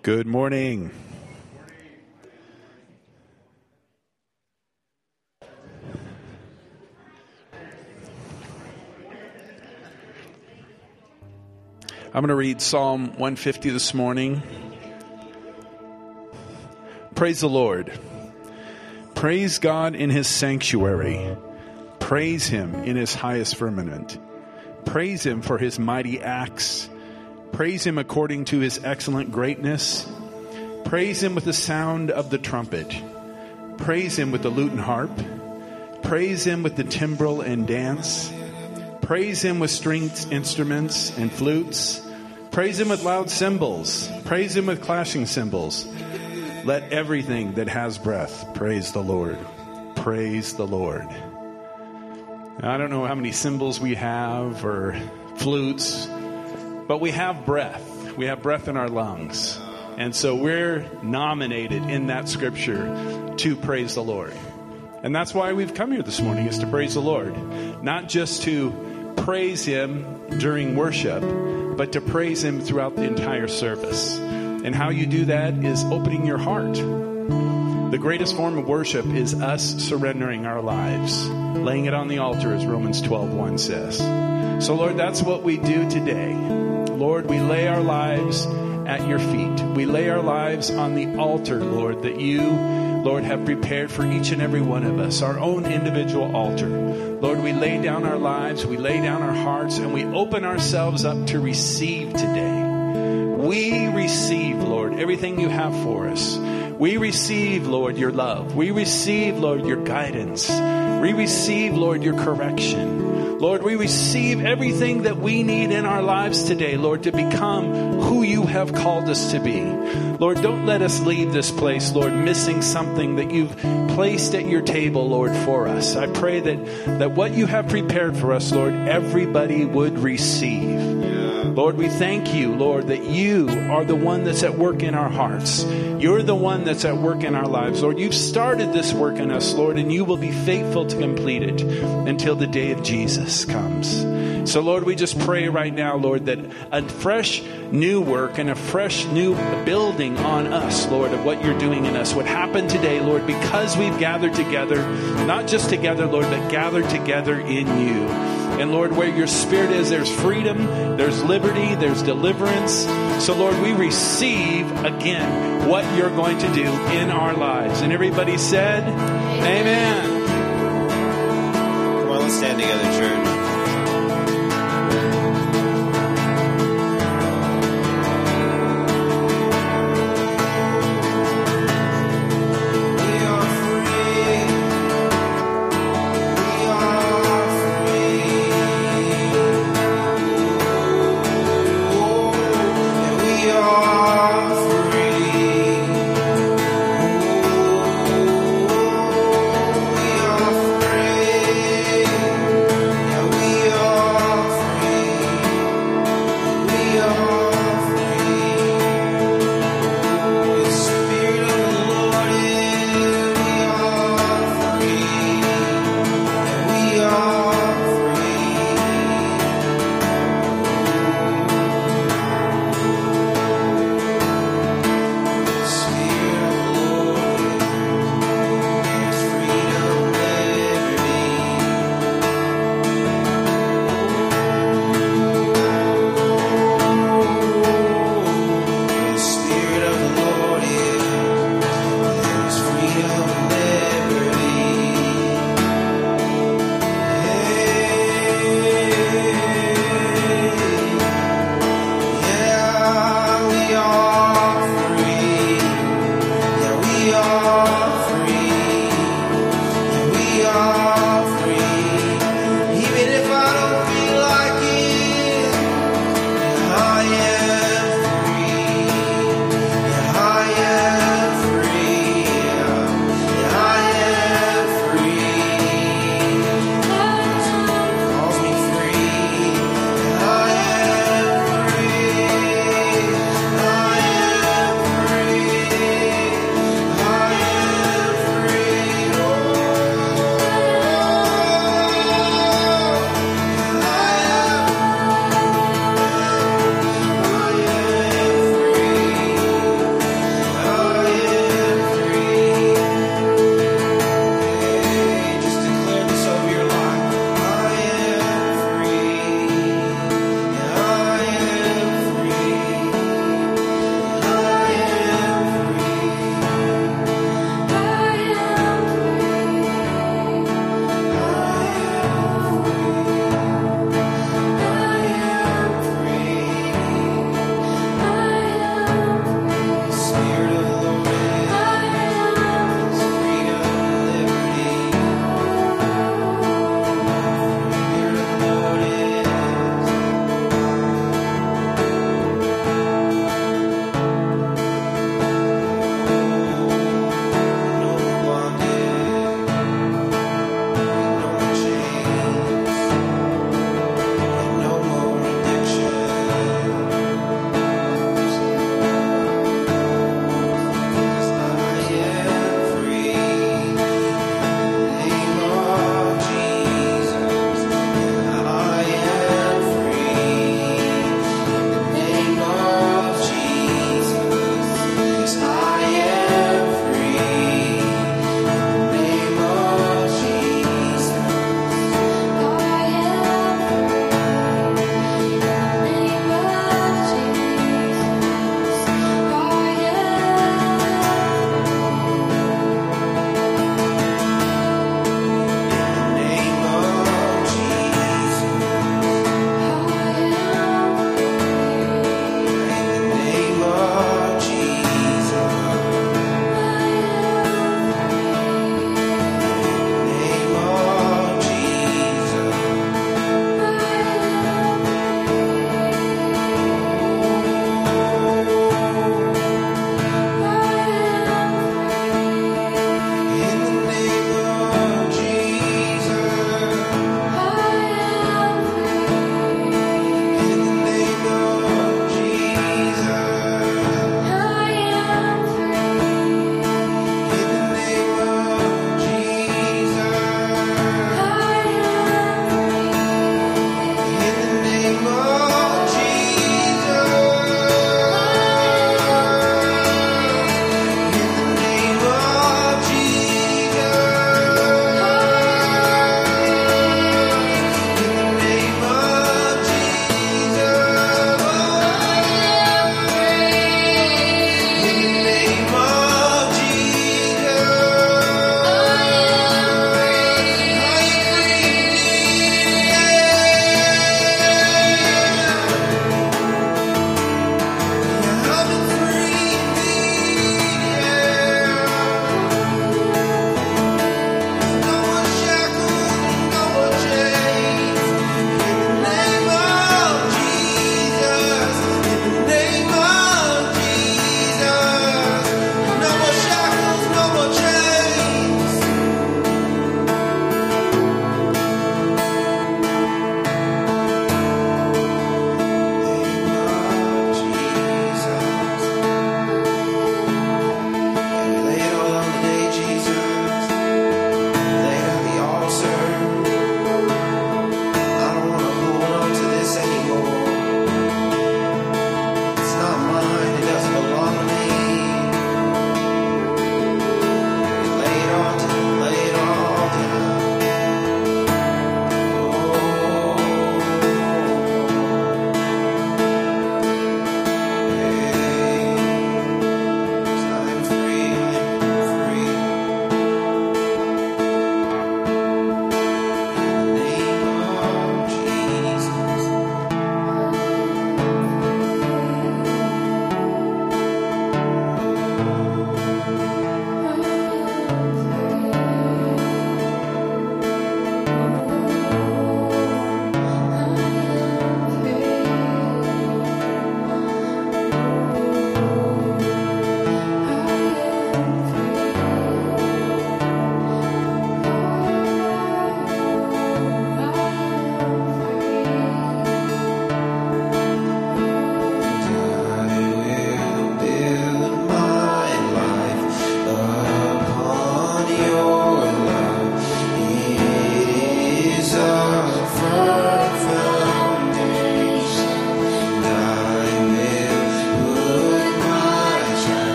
Good morning. I'm going to read Psalm 150 this morning. Praise the Lord. Praise God in his sanctuary. Praise him in his highest firmament. Praise him for his mighty acts. Praise him according to his excellent greatness. Praise him with the sound of the trumpet. Praise him with the lute and harp. Praise him with the timbrel and dance. Praise him with stringed instruments and flutes. Praise him with loud cymbals. Praise him with clashing cymbals. Let everything that has breath praise the Lord. Praise the Lord. Now, I don't know how many cymbals we have or flutes, but we have breath. We have breath in our lungs. And so we're nominated in that scripture to praise the Lord. And that's why we've come here this morning, is to praise the Lord. Not just to praise him during worship, but to praise him throughout the entire service. And how you do that is opening your heart. The greatest form of worship is us surrendering our lives, laying it on the altar, as Romans 12:1 says. So, Lord, that's what we do today. Lord, we lay our lives at your feet. We lay our lives on the altar, Lord, that you, Lord, have prepared for each and every one of us, our own individual altar. Lord, we lay down our lives, we lay down our hearts, and we open ourselves up to receive today. We receive, Lord, everything you have for us. We receive, Lord, your love. We receive, Lord, your guidance. We receive, Lord, your correction. Lord, we receive everything that we need in our lives today, Lord, to become who you have called us to be. Lord, don't let us leave this place, Lord, missing something that you've placed at your table, Lord, for us. I pray that what you have prepared for us, Lord, everybody would receive. Lord, we thank you, Lord, that you are the one that's at work in our hearts. You're the one that's at work in our lives. Lord, you've started this work in us, Lord, and you will be faithful to complete it until the day of Jesus comes. So, Lord, we just pray right now, Lord, that a fresh new work and a fresh new building on us, Lord, of what you're doing in us would happen today, Lord, because we've gathered together, not just together, Lord, but gathered together in you. And Lord, where your spirit is, there's freedom, there's liberty, there's deliverance. So Lord, we receive again what you're going to do in our lives. And everybody said, Amen. Come on, let's stand together, church. We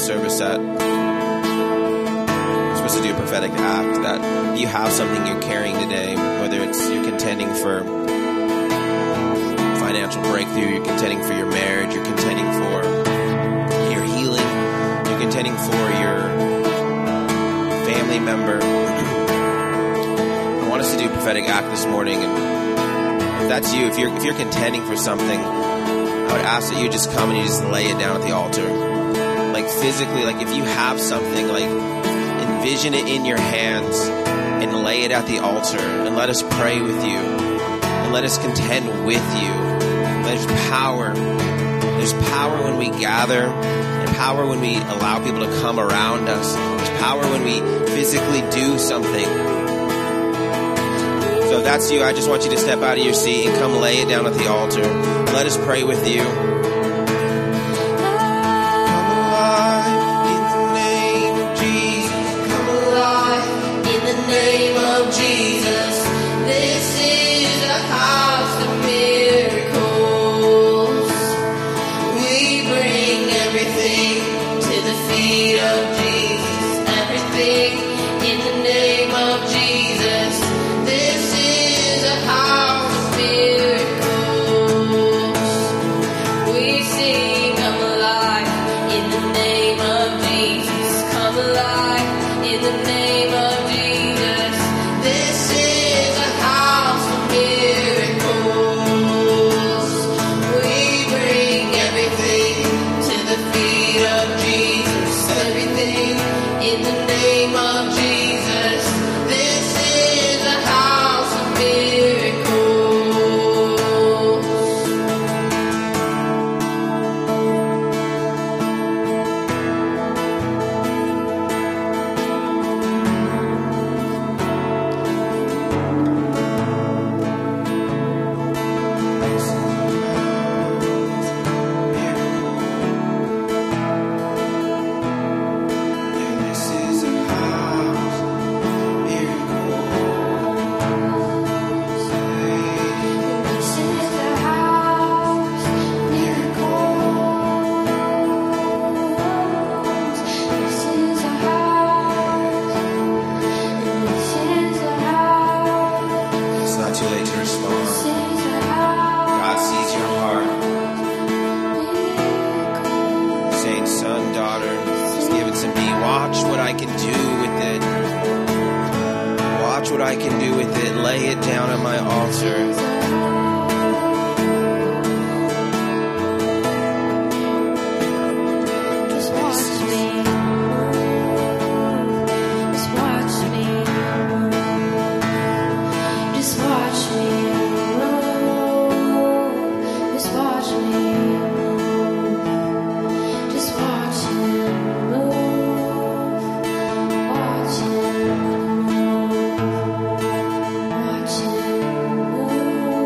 service that we're supposed to do a prophetic act, that you have something you're carrying today, whether it's you're contending for financial breakthrough, you're contending for your marriage, you're contending for your healing, you're contending for your family member. I want us to do a prophetic act this morning, and if that's you, if you're contending for something, I would ask that you just come and you just lay it down at the altar. Like physically, like if you have something, like envision it in your hands and lay it at the altar, and let us pray with you and let us contend with you. There's power. There's power when we gather, and power when we allow people to come around us. There's power when we physically do something. So if that's you, I just want you to step out of your seat and come lay it down at the altar. Let us pray with you. Watch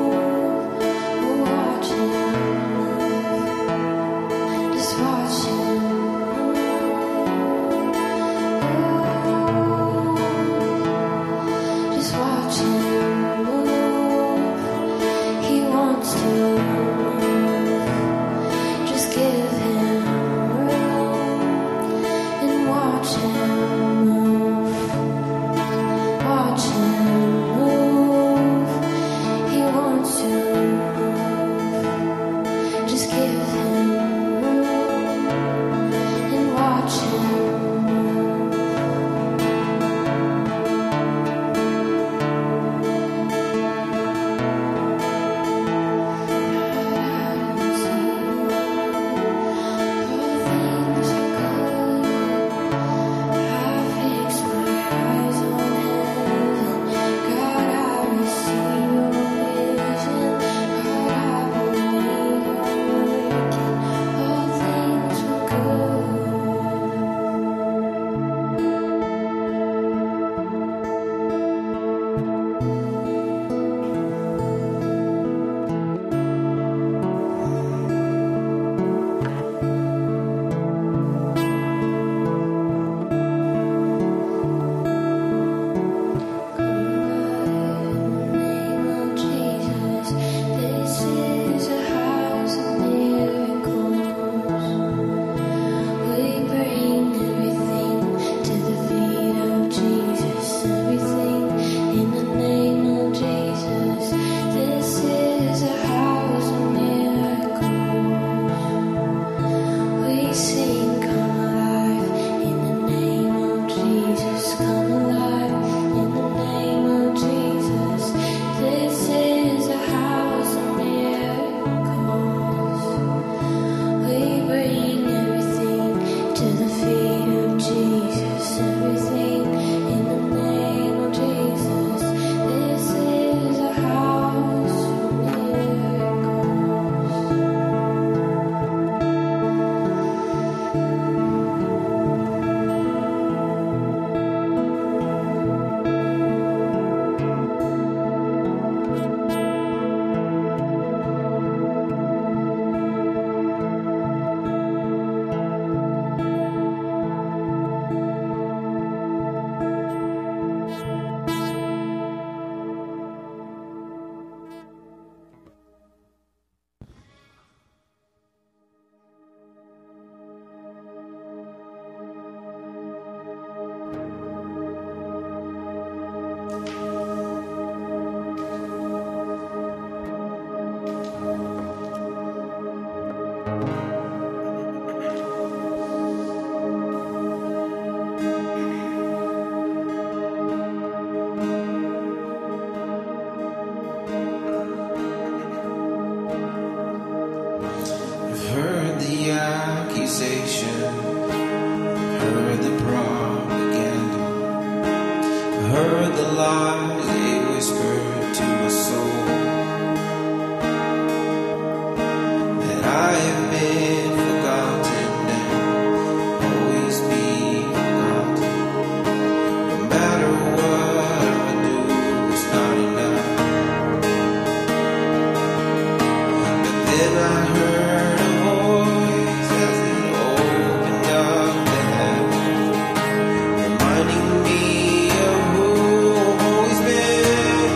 accusation, heard the propaganda, heard the lies they whispered to my soul, that I have been forgotten and always be forgotten. No matter what I do, it's not enough. But then I heard a voice as it opened up the heavens, reminding me of who I've always been.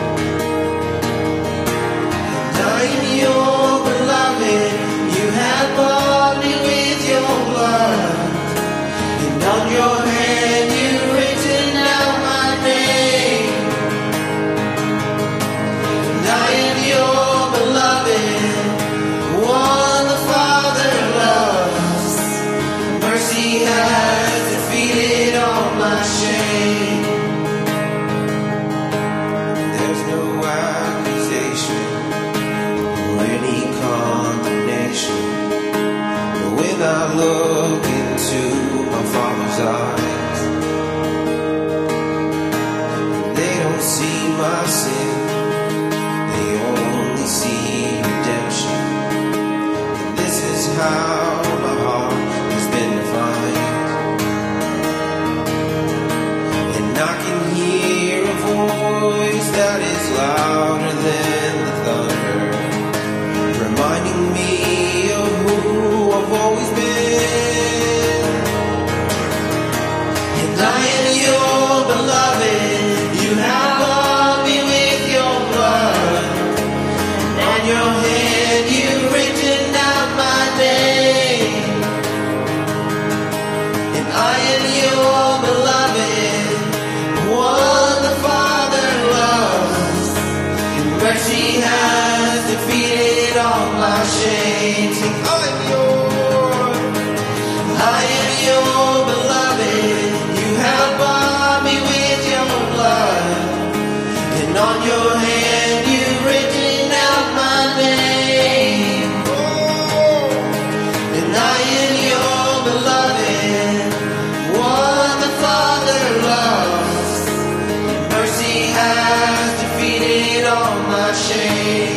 And I am your beloved, you have bought me with your blood, and on your hand you've written out my name. And I am your beloved, one the Father loves. Mercy has defeated all my shame. There's no accusation or any condemnation when I look into my Father's eyes. They don't see my sin, they only see redemption. And this is how my heart has been defined. And I can hear a voice that is louder than the thunder, reminding me of who I've always been. And I am your beloved, you have bought me with your blood, and on your hand you've written out my name. And I am your beloved, one the Father loves, and mercy has defeated all my shame. Sing, I am your beloved, you have bought me with your blood, and on your hand you've written out my name. And I am your beloved, one the Father loves, and mercy has defeated all my shame.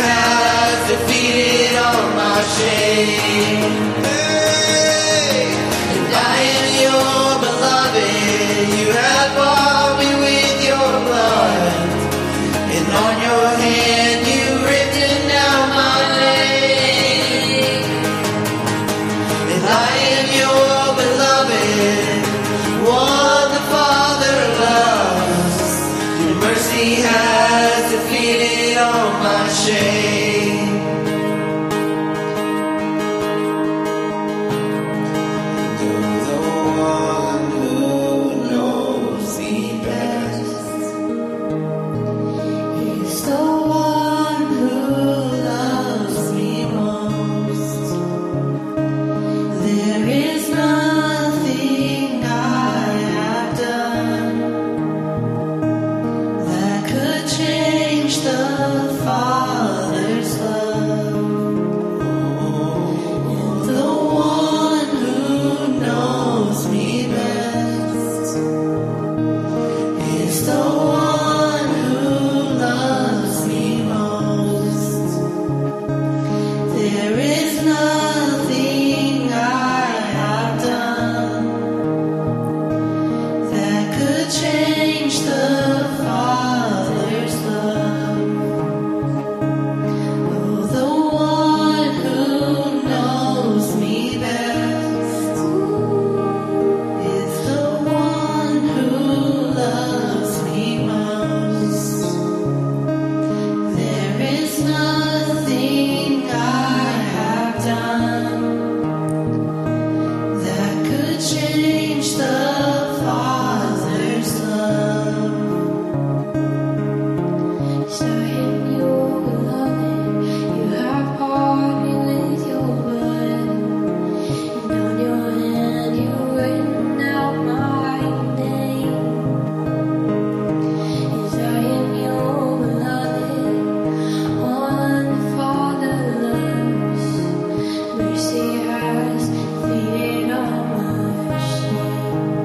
has defeated all my shame. And I am your beloved. You have bought me with your blood. And on your hand you've written down my name. And I am your beloved, one the Father loves. Your mercy has defeated all my shame. You're the one who knows me best. He's the one who loves me most. There is nothing I have done that could change the Father's love. And the one who knows me best is the one who loves me most. There is nothing I have done that could change the Father's love. Oh, the one who knows me best is the one who loves me most. There is nothing I have done that could change the Father's love. So in your beloved, you have bought me with your blood, and on your hand you've written out my name. As I am your beloved, one the Father loves. Mercy has defeated all my shame.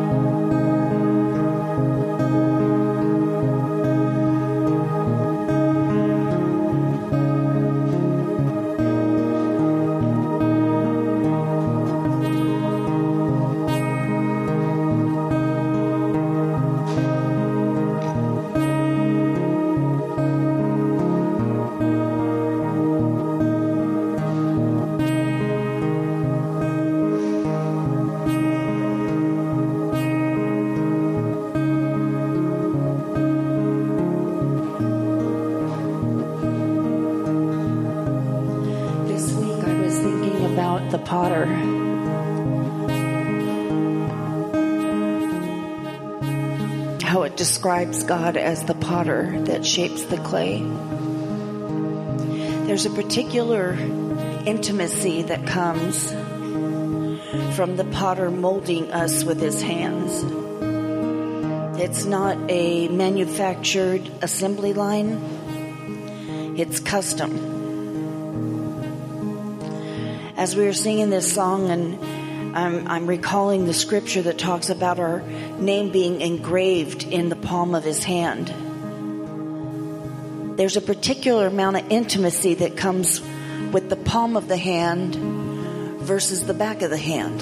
This week I was thinking about the potter. How it describes God as the potter that shapes the clay. There's a particular intimacy that comes from the potter molding us with his hands. It's not a manufactured assembly line. It's custom. As we were singing this song, and I'm recalling the scripture that talks about our name being engraved in the palm of his hand. There's a particular amount of intimacy that comes with the palm of the hand versus the back of the hand.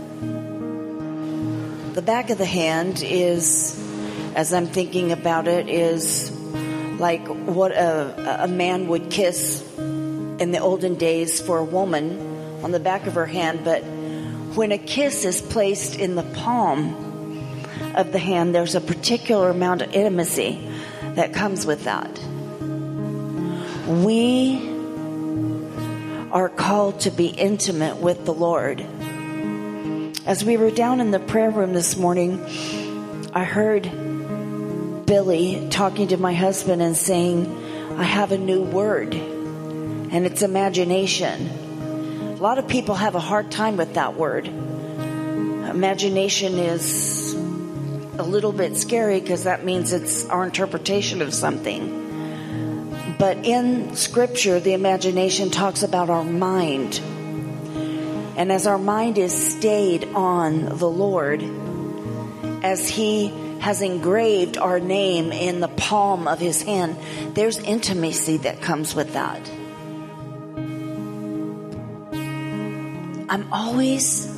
The back of the hand is, as I'm thinking about it, is like what a man would kiss in the olden days for a woman on the back of her hand. But when a kiss is placed in the palm of the hand, there's a particular amount of intimacy that comes with that. We are called to be intimate with the Lord. As we were down in the prayer room this morning, I heard Billy talking to my husband and saying, I have a new word, and it's imagination. A lot of people have a hard time with that word. Imagination is a little bit scary because that means it's our interpretation of something. But in Scripture, the imagination talks about our mind. And as our mind is stayed on the Lord, as He has engraved our name in the palm of His hand, there's intimacy that comes with that. I'm always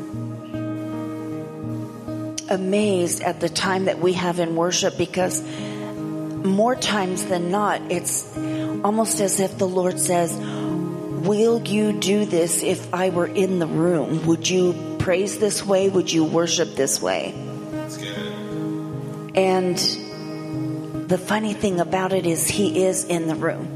amazed at the time that we have in worship, because more times than not, it's almost as if the Lord says, will you do this if I were in the room? Would you praise this way? Would you worship this way? That's good. And the funny thing about it is He is in the room.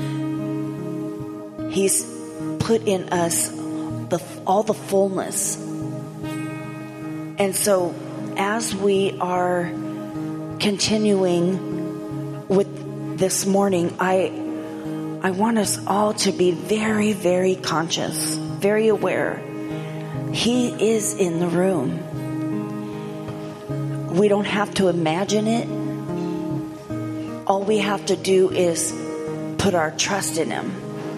He's put in us all the fullness. And so as we are continuing with this morning, I want us all to be very, very conscious, very aware. He is in the room. We don't have to imagine it. All we have to do is put our trust in Him.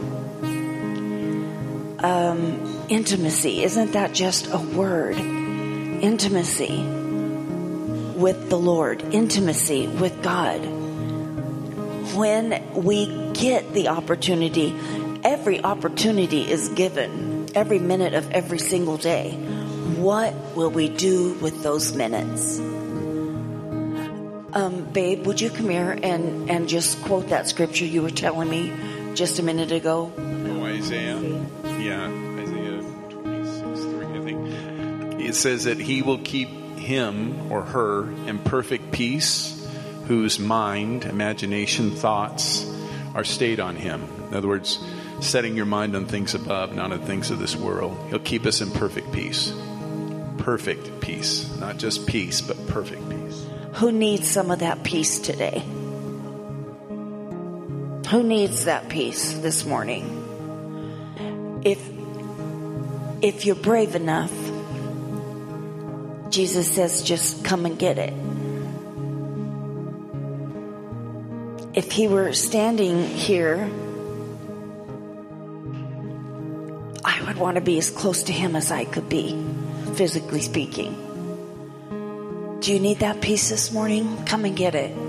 Intimacy, isn't that just a word? Intimacy with the Lord, intimacy with God. When we get the opportunity, every opportunity is given, every minute of every single day. What will we do with those minutes? Babe, would you come here and just quote that scripture you were telling me just a minute ago? Oh, Isaiah? Yeah, Isaiah 26:3, I think. It says that He will keep him or her in perfect peace, whose mind, imagination, thoughts are stayed on Him. In other words, setting your mind on things above, not on things of this world. He'll keep us in perfect peace. Perfect peace. Not just peace, but perfect peace. Who needs some of that peace today? Who needs that peace this morning? If you're brave enough, Jesus says, just come and get it. If He were standing here, I would want to be as close to Him as I could be, physically speaking. Do you need that peace this morning? Come and get it.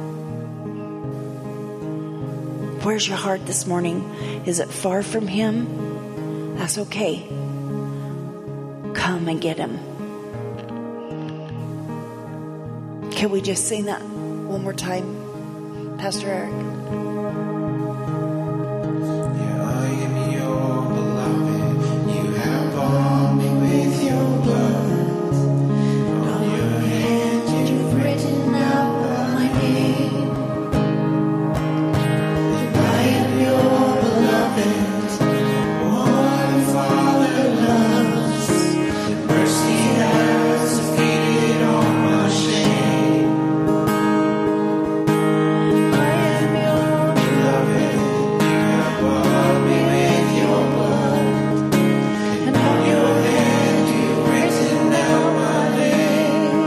Where's your heart this morning? Is it far from Him? That's okay. Come and get Him. Can we just sing that one more time, Pastor Eric? I am your beloved. You have bought me with your blood. On your hand you've written out my name. I am your beloved. One Father loves. Mercy has defeated all my shame. I am your beloved. You have bought me with your blood. And on your hand you've written out my name.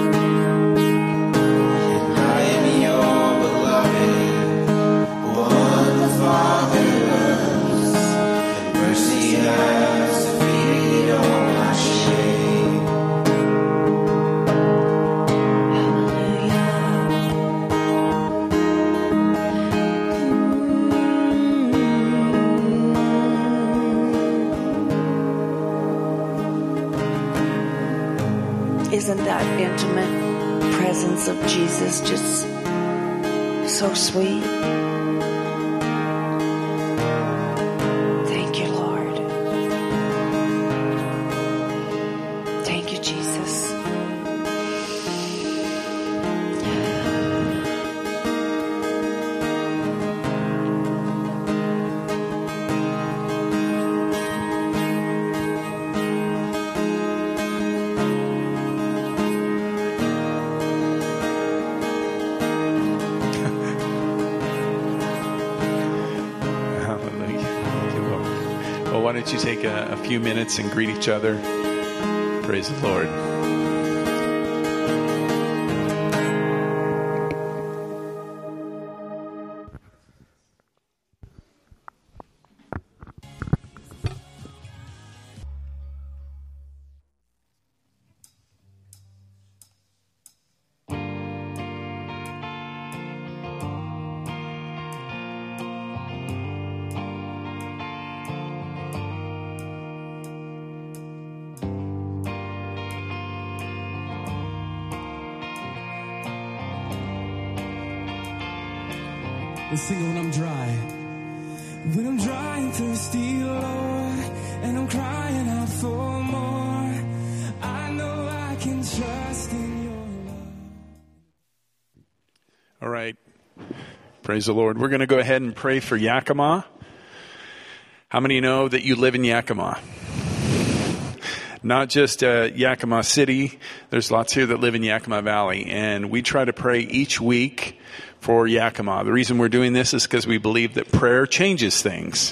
I am your beloved. One the Father loves. And mercy has defeated all my shame. Isn't that intimate presence of Jesus just so sweet? Thank you, Lord. Thank you, Jesus. Hallelujah. Thank you, Lord. Well, why don't you take a few minutes and greet each other? Praise the Lord. Let's sing it when I'm dry. When I'm dry and thirsty, Lord, and I'm crying out for more, I know I can trust in your love. All right. Praise the Lord. We're going to go ahead and pray for Yakima. How many know that you live in Yakima? Not just Yakima City. There's lots here that live in Yakima Valley. And we try to pray each week for Yakima. The reason we're doing this is because we believe that prayer changes things.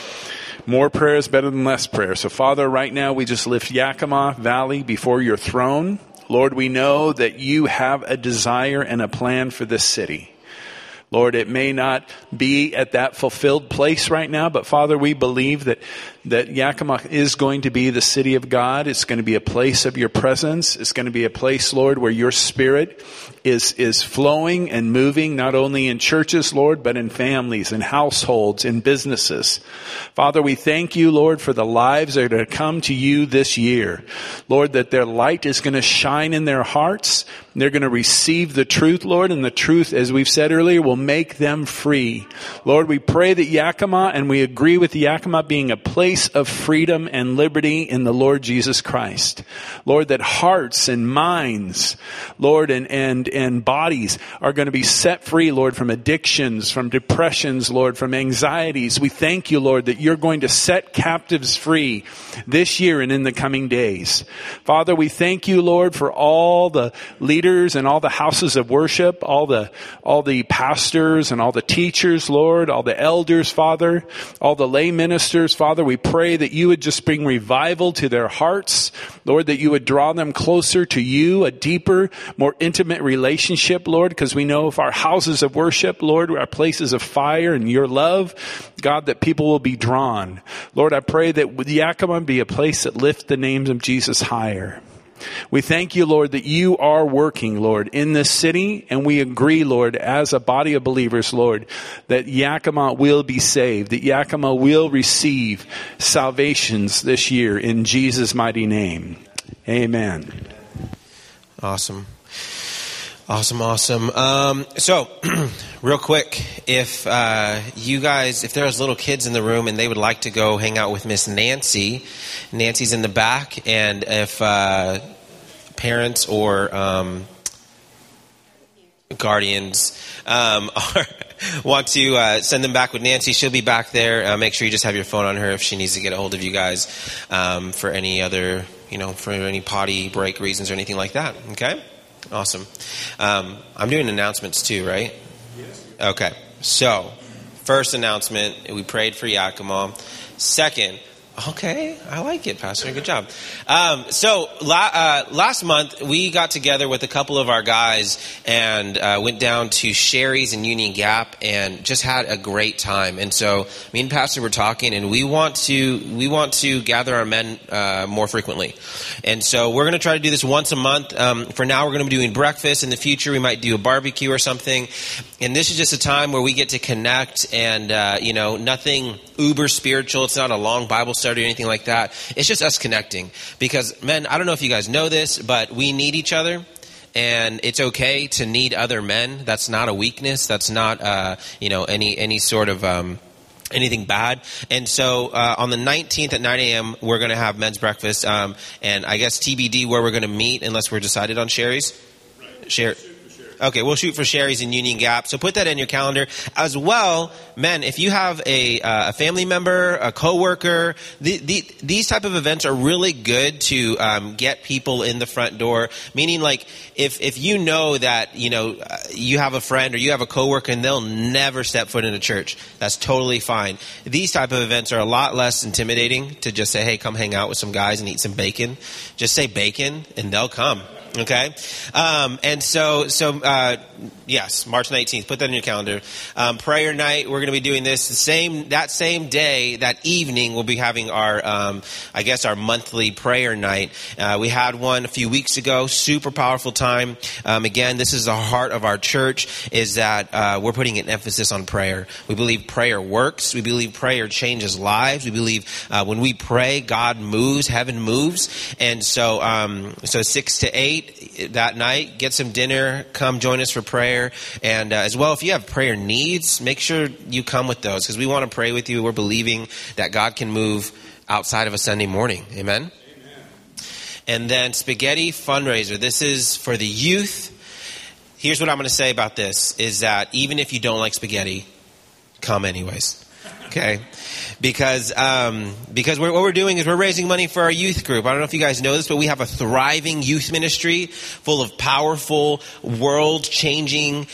More prayer is better than less prayer. So, Father, right now we just lift Yakima Valley before your throne. Lord, we know that you have a desire and a plan for this city. Lord, it may not be at that fulfilled place right now, but Father, we believe that Yakima is going to be the city of God. It's going to be a place of your presence. It's going to be a place, Lord, where your Spirit is flowing and moving, not only in churches, Lord, but in families, in households, in businesses. Father, we thank you, Lord, for the lives that are going to come to you this year. Lord, that their light is going to shine in their hearts. They're going to receive the truth, Lord, and the truth, as we've said earlier, will make them free. Lord, we pray that Yakima, and we agree with Yakima being a place of freedom and liberty in the Lord Jesus Christ. Lord, that hearts and minds, Lord, and bodies are going to be set free, Lord, from addictions, from depressions, Lord, from anxieties. We thank you, Lord, that you're going to set captives free this year and in the coming days. Father, we thank you, Lord, for all the leaders and all the houses of worship, all the pastors and all the teachers, Lord, all the elders, Father, all the lay ministers, Father. We pray that you would just bring revival to their hearts, Lord, that you would draw them closer to you, a deeper, more intimate relationship, Lord, because we know if our houses of worship, Lord, are places of fire and your love, God, that people will be drawn. Lord, I pray that Yakima be a place that lifts the names of Jesus higher. We thank you, Lord, that you are working, Lord, in this city, and we agree, Lord, as a body of believers, Lord, that Yakima will be saved, that Yakima will receive salvations this year in Jesus' mighty name. Amen. Awesome. So, real quick, if you guys, if there's little kids in the room and they would like to go hang out with Miss Nancy, Nancy's in the back, and if parents or guardians want to send them back with Nancy, she'll be back there. Make sure you just have your phone on her if she needs to get a hold of you guys for any other, for any potty break reasons or anything like that. Okay? Awesome. I'm doing announcements too, right? Yes. Okay. So, first announcement, we prayed for Yakima. Second, okay, I like it, Pastor. Good job. Last month, we got together with a couple of our guys and went down to Sherry's in Union Gap and just had a great time. And so me and Pastor were talking, and we want to gather our men more frequently. And so we're going to try to do this once a month. For now, we're going to be doing breakfast. In the future, we might do a barbecue or something. And this is just a time where we get to connect and, nothing uber spiritual. It's not a long Bible study or anything like that. It's just us connecting. Because, men, I don't know if you guys know this, but we need each other. And it's okay to need other men. That's not a weakness. That's not, any sort of anything bad. And so on the 19th at 9 a.m., we're going to have men's breakfast. And I guess TBD where we're going to meet, unless we're decided on Sherry's. Okay, we'll shoot for Sherry's in Union Gap. So put that in your calendar. As well, men, if you have a family member, a coworker, these type of events are really good to get people in the front door. Meaning, like, if you know that, you have a friend or you have a coworker and they'll never step foot in a church, that's totally fine. These type of events are a lot less intimidating to just say, hey, come hang out with some guys and eat some bacon. Just say bacon and they'll come. Okay. Yes, March 19th. Put that in your calendar. Prayer night. We're going to be doing this that same day, that evening. We'll be having our monthly prayer night. We had one a few weeks ago. Super powerful time. Again, this is the heart of our church, is that we're putting an emphasis on prayer. We believe prayer works. We believe prayer changes lives. We believe when we pray, God moves, heaven moves. And so 6 to 8. 8 that night. Get some dinner. Come join us for prayer. And as well, if you have prayer needs, make sure you come with those because we want to pray with you. We're believing that God can move outside of a Sunday morning. Amen? And then spaghetti fundraiser. This is for the youth. Here's what I'm going to say about this is that even if you don't like spaghetti, come anyways. Okay? Because what we're doing is we're raising money for our youth group. I don't know if you guys know this, but we have a thriving youth ministry full of powerful, world-changing,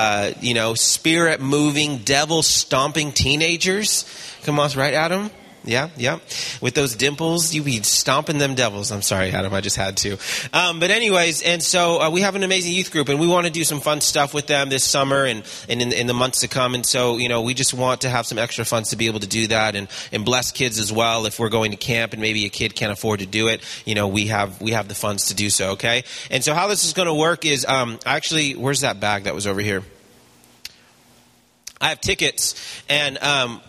spirit-moving, devil-stomping teenagers. Come on, right, Adam? Yeah. With those dimples, you be stomping them devils. I'm sorry, Adam, I just had to. But anyways, and so we have an amazing youth group, and we want to do some fun stuff with them this summer and in the months to come. And so, we just want to have some extra funds to be able to do that and bless kids as well. If we're going to camp and maybe a kid can't afford to do it, we have the funds to do so, okay? And so how this is going to work is, actually, where's that bag that was over here? I have tickets, and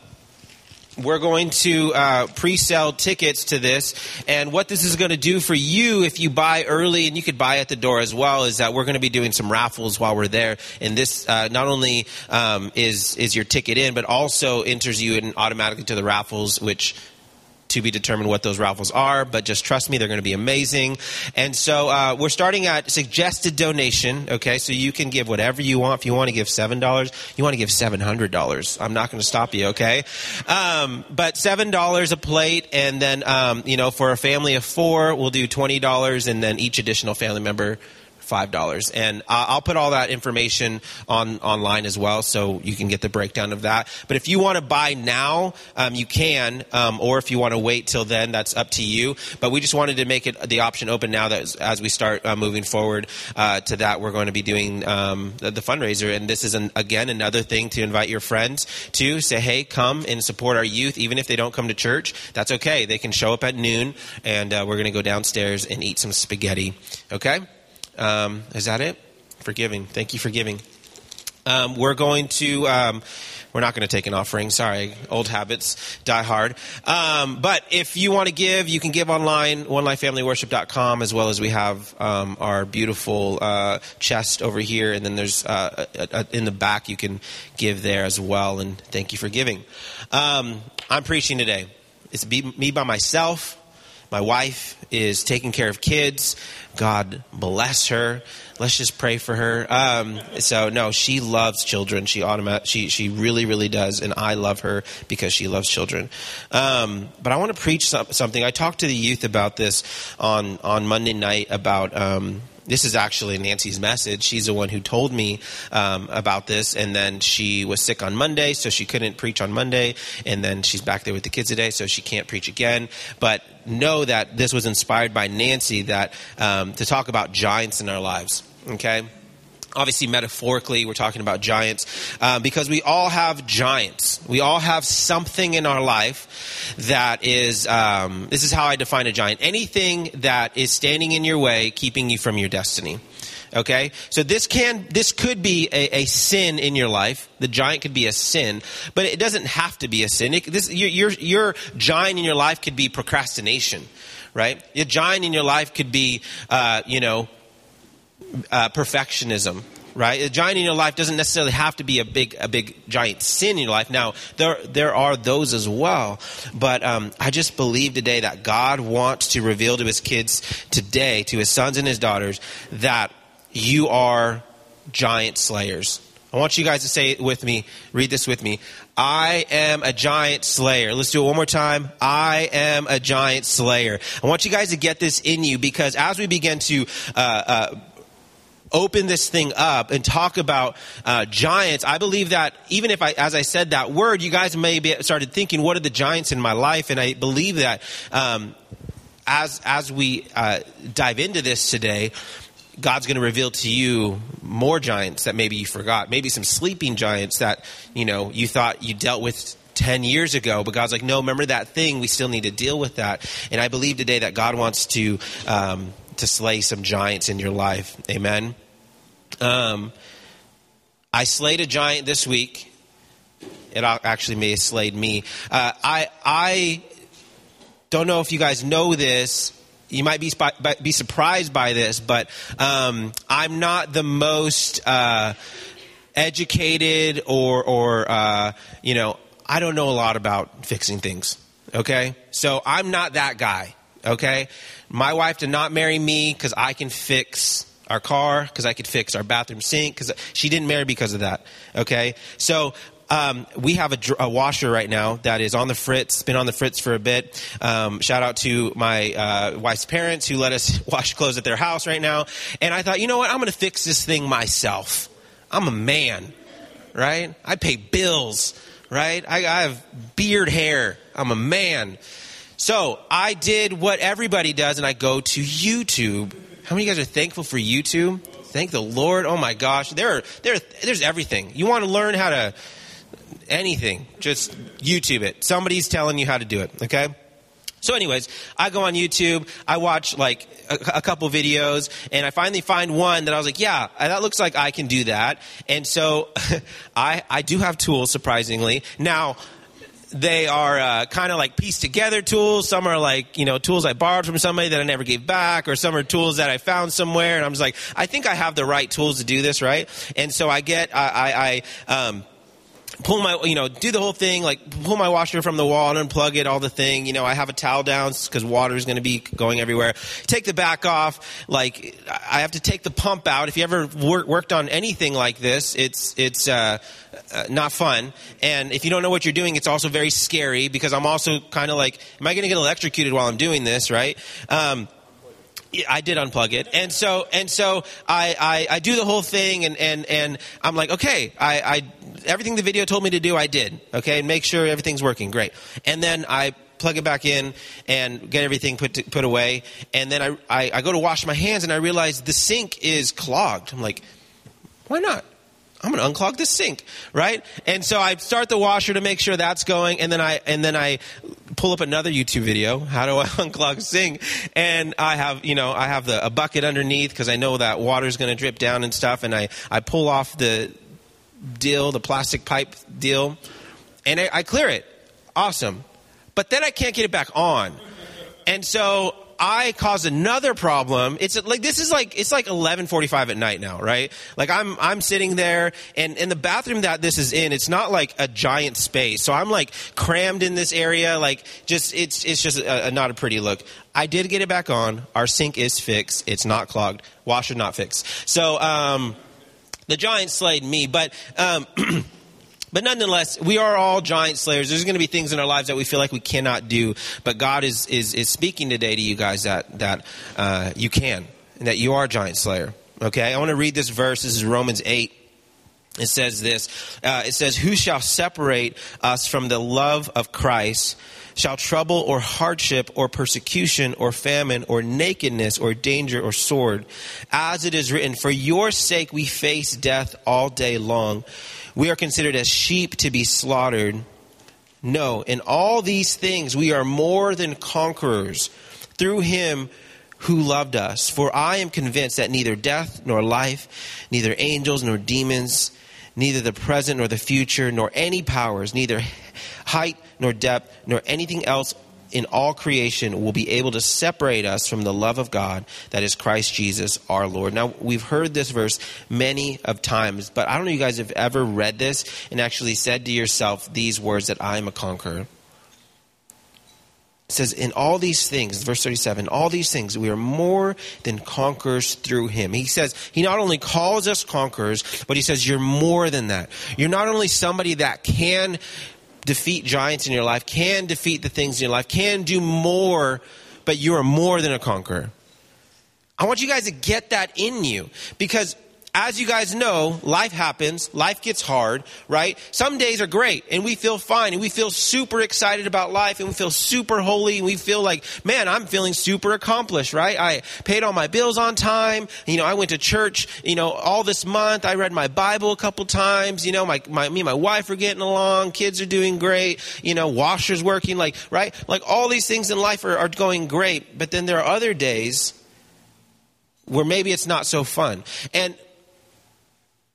we're going to pre-sell tickets to this. And what this is going to do for you if you buy early, and you could buy at the door as well, is that we're going to be doing some raffles while we're there. And this not only is your ticket in, but also enters you in automatically to the raffles, which to be determined what those raffles are, but just trust me, they're going to be amazing. And so we're starting at suggested donation, okay? So you can give whatever you want. If you want to give $7, you want to give $700. I'm not going to stop you, okay? But $7 a plate, and then, for a family of 4, we'll do $20, and then each additional family member $5. And I'll put all that information online as well, so you can get the breakdown of that. But if you want to buy now, you can, or if you want to wait till then, that's up to you. But we just wanted to make it the option open now that as we start moving forward to that, we're going to be doing the fundraiser. And this is, again, another thing to invite your friends to. Say, hey, come and support our youth. Even if they don't come to church, that's okay. They can show up at noon, and we're going to go downstairs and eat some spaghetti. Okay? Is that it? For giving. Thank you for giving. We're not going to take an offering. Sorry. Old habits die hard. But if you want to give, you can give online, onelifefamilyworship.com, as well as we have our beautiful chest over here. And then there's in the back, you can give there as well. And thank you for giving. I'm preaching today. It's me by myself. My wife is taking care of kids. God bless her. Let's just pray for her. No, she loves children. She really, really does. And I love her because she loves children. But I want to preach something. I talked to the youth about this on Monday night about, this is actually Nancy's message. She's the one who told me about this, and then she was sick on Monday, so she couldn't preach on Monday, and then she's back there with the kids today, so she can't preach again. But know that this was inspired by Nancy, that to talk about giants in our lives, okay? Obviously, metaphorically, we're talking about giants because we all have giants. We all have something in our life that is, this is how I define a giant. Anything that is standing in your way, keeping you from your destiny. Okay? So this could be a sin in your life. The giant could be a sin, but it doesn't have to be a sin. Your giant in your life could be procrastination, right? Your giant in your life could be, perfectionism, right? A giant in your life doesn't necessarily have to be a big giant sin in your life. Now, there are those as well, but I just believe today that God wants to reveal to his kids today, to his sons and his daughters, that you are giant slayers. I want you guys to say it with me. Read this with me. I am a giant slayer. Let's do it one more time. I am a giant slayer. I want you guys to get this in you, because as we begin to open this thing up and talk about giants, I believe that even if as I said that word, you guys may be started thinking, what are the giants in my life? And I believe that as we dive into this today, God's going to reveal to you more giants that maybe you forgot. Maybe some sleeping giants that, you thought you dealt with 10 years ago. But God's like, no, remember that thing? We still need to deal with that. And I believe today that God wants to slay some giants in your life. Amen. I slayed a giant this week. It actually may have slayed me. I don't know if you guys know this, you might be surprised by this, but I'm not the most educated or you know, I don't know a lot about fixing things. Okay, so I'm not that guy. Okay, my wife did not marry me because I can fix our car, because I could fix our bathroom sink, because she didn't marry because of that. Okay, so we have a washer right now that is on the fritz. It's been on the fritz for a bit. Shout out to my wife's parents who let us wash clothes at their house right now. And I thought, you know what? I'm going to fix this thing myself. I'm a man, right? I pay bills, right? I have beard hair. I'm a man. So I did what everybody does, and I go to YouTube. How many of you guys are thankful for YouTube? Thank the Lord. Oh my gosh. There's everything. You want to learn how to anything, just YouTube it. Somebody's telling you how to do it, okay? So anyways, I go on YouTube, I watch like a couple videos, and I finally find one that I was like, yeah, that looks like I can do that. And so I do have tools, surprisingly. Now, they are kind of like pieced together tools. Some are like, you know, tools I borrowed from somebody that I never gave back, or some are tools that I found somewhere. And I'm just like, I think I have the right tools to do this, right? And so I pull my, you know, do the whole thing, like pull my washer from the wall and unplug it, all the thing. You know, I have a towel down because water is going to be going everywhere. Take the back off. Like, I have to take the pump out. If you ever worked on anything like this, it's not fun. And if you don't know what you're doing, it's also very scary, because I'm also kind of like, am I going to get electrocuted while I'm doing this, right? I did unplug it. And so I do the whole thing, and I'm like, okay, I everything the video told me to do, I did. Okay. And make sure everything's working. Great. And then I plug it back in and get everything put away. And then I go to wash my hands, and I realize the sink is clogged. I'm like, why not? I'm going to unclog this sink, right? And so I start the washer to make sure that's going, and then I pull up another YouTube video. How do I unclog a sink? And I have a bucket underneath, because I know that water's going to drip down and stuff. And I pull off the plastic pipe deal, and I clear it. Awesome. But then I can't get it back on. And so I caused another problem. It's like 11:45 at night now, right? Like I'm sitting there, and in the bathroom that this is in, it's not like a giant space. So I'm like crammed in this area, like it's just not a pretty look. I did get it back on. Our sink is fixed. It's not clogged. Washer not fixed. So the giant slayed me, but but nonetheless, we are all giant slayers. There's going to be things in our lives that we feel like we cannot do, but God is speaking today to you guys that you can, and that you are a giant slayer. Okay, I want to read this verse. This is Romans 8. It says this. It says, "Who shall separate us from the love of Christ? Shall trouble or hardship or persecution or famine or nakedness or danger or sword? As it is written, for your sake we face death all day long. We are considered as sheep to be slaughtered. No, in all these things we are more than conquerors through him who loved us. For I am convinced that neither death nor life, neither angels nor demons, neither the present nor the future, nor any powers, neither height nor depth, nor anything else in all creation will be able to separate us from the love of God that is Christ Jesus our Lord." Now, we've heard this verse many of times, but I don't know if you guys have ever read this and actually said to yourself these words, that I am a conqueror. It says, in all these things, verse 37, all these things, we are more than conquerors through him. He says, he not only calls us conquerors, but he says, you're more than that. You're not only somebody that can defeat giants in your life, can defeat the things in your life, can do more, but you are more than a conqueror. I want you guys to get that in you, because as you guys know, life happens, life gets hard, right? Some days are great and we feel fine and we feel super excited about life and we feel super holy and we feel like, man, I'm feeling super accomplished, right? I paid all my bills on time. I went to church, all this month. I read my Bible a couple times. Me and my wife are getting along. Kids are doing great. Washer's working, right? Like all these things in life are going great. But then there are other days where maybe it's not so fun. And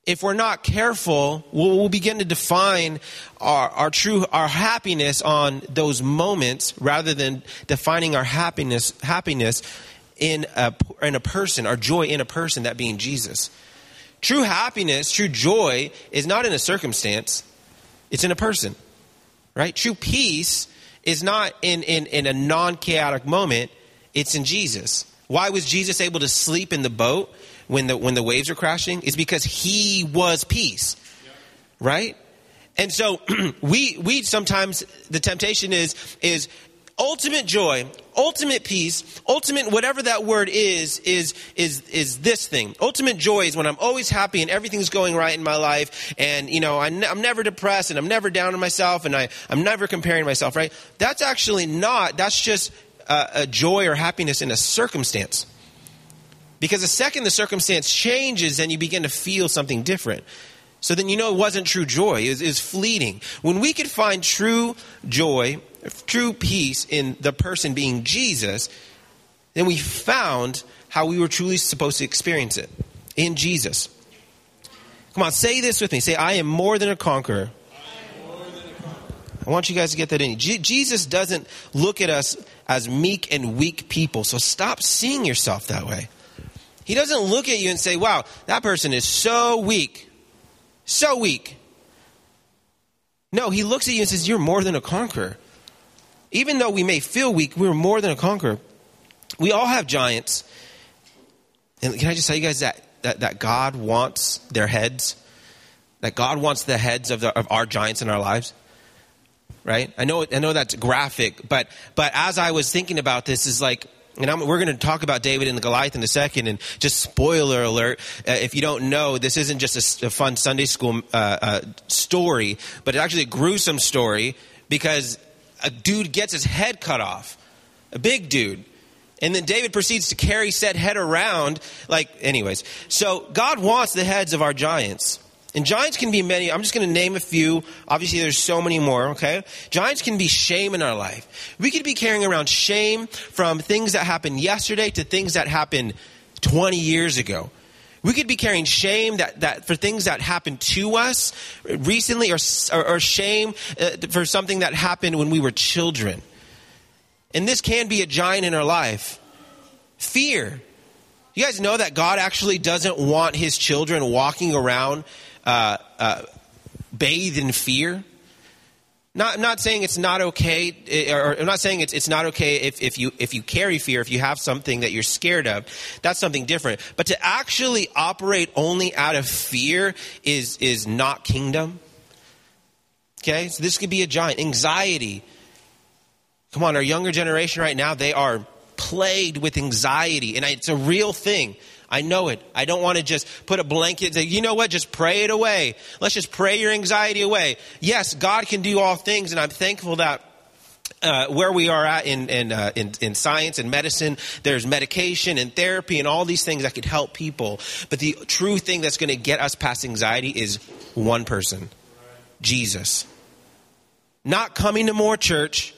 if we're not careful, we'll begin to define our happiness on those moments rather than defining our happiness in a person, our joy in a person, that being Jesus. True happiness, true joy is not in a circumstance, it's in a person, right? True peace is not in a non-chaotic moment, it's in Jesus. Why was Jesus able to sleep in the boat when the waves are crashing? It's because he was peace, right? And so we sometimes, the temptation is ultimate joy, ultimate peace, ultimate whatever that word is this thing. Ultimate joy is when I'm always happy and everything's going right in my life, and I'm never depressed and I'm never down on myself and I'm never comparing myself, right? That's actually not. That's just a joy or happiness in a circumstance. Because the second the circumstance changes, then you begin to feel something different. So then it wasn't true joy. It was fleeting. When we could find true joy, true peace in the person being Jesus, then we found how we were truly supposed to experience it in Jesus. Come on, say this with me. Say, I am more than a conqueror. I want you guys to get that in. Jesus doesn't look at us as meek and weak people, so stop seeing yourself that way. He doesn't look at you and say, wow, that person is so weak. So weak. No, he looks at you and says, you're more than a conqueror. Even though we may feel weak, we're more than a conqueror. We all have giants. And can I just tell you guys that God wants their heads? That God wants the heads of our giants in our lives? Right? I know that's graphic, but as I was thinking about this, is like, and we're going to talk about David and the Goliath in a second, and just spoiler alert, if you don't know, this isn't just a fun Sunday school story, but it's actually a gruesome story, because a dude gets his head cut off, a big dude, and then David proceeds to carry said head around, anyways. So God wants the heads of our giants. And giants can be many. I'm just going to name a few. Obviously, there's so many more, okay? Giants can be shame in our life. We could be carrying around shame from things that happened yesterday to things that happened 20 years ago. We could be carrying shame that for things that happened to us recently, or shame for something that happened when we were children. And this can be a giant in our life. Fear. You guys know that God actually doesn't want his children walking around bathed in fear. Not saying it's not okay, or I'm not saying it's not okay if you carry fear, if you have something that you're scared of. That's something different. But to actually operate only out of fear is not kingdom. Okay, so this could be a giant. Anxiety. Come on, our younger generation right now, they are plagued with anxiety, and it's a real thing. I know it. I don't want to just put a blanket and say, you know what, just pray it away. Let's just pray your anxiety away. Yes, God can do all things, and I'm thankful that where we are at in science and medicine, there's medication and therapy and all these things that could help people. But the true thing that's going to get us past anxiety is one person, Jesus. Not coming to more church,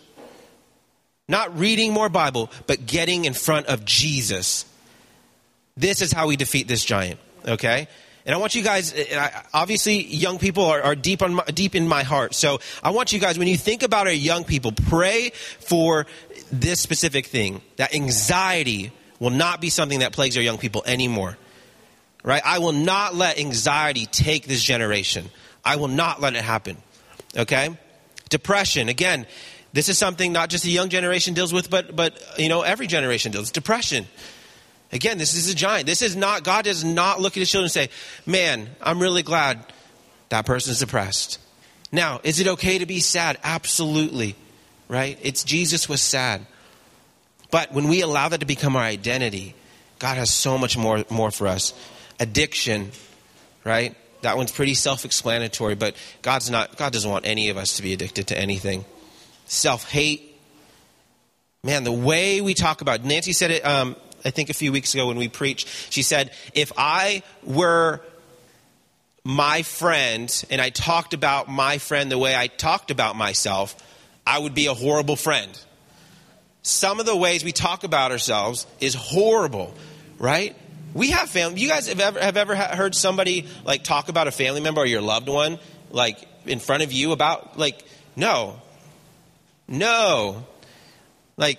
not reading more Bible, but getting in front of Jesus. This is how we defeat this giant, okay? And I want you guys, obviously young people are deep in my heart. So I want you guys, when you think about our young people, pray for this specific thing. That anxiety will not be something that plagues our young people anymore, right? I will not let anxiety take this generation. I will not let it happen, okay? Depression, again, this is something not just the young generation deals with, but every generation deals with depression. Again, this is a giant. This is not, God does not look at his children and say, man, I'm really glad that person's depressed. Now, is it okay to be sad? Absolutely, right? Jesus was sad. But when we allow that to become our identity, God has so much more for us. Addiction, right? That one's pretty self-explanatory, but God doesn't want any of us to be addicted to anything. Self-hate. Man, the way we talk about, Nancy said it, I think a few weeks ago when we preached, she said, if I were my friend and I talked about my friend the way I talked about myself, I would be a horrible friend. Some of the ways we talk about ourselves is horrible, right? We have family. You guys have ever heard somebody like talk about a family member or your loved one like in front of you about like, no. Like,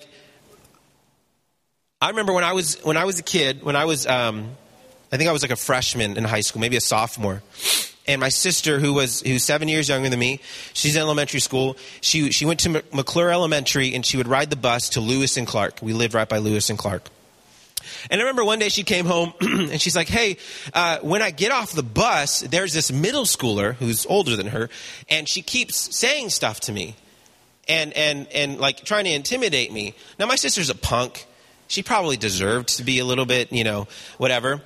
I remember when I was a kid, I think I was like a freshman in high school, maybe a sophomore. And my sister, who's 7 years younger than me, she's in elementary school. She went to McClure Elementary, and she would ride the bus to Lewis and Clark. We lived right by Lewis and Clark. And I remember one day she came home, and she's like, hey, when I get off the bus, there's this middle schooler who's older than her, and she keeps saying stuff to me and like trying to intimidate me. Now, my sister's a punk. She probably deserved to be a little bit, whatever.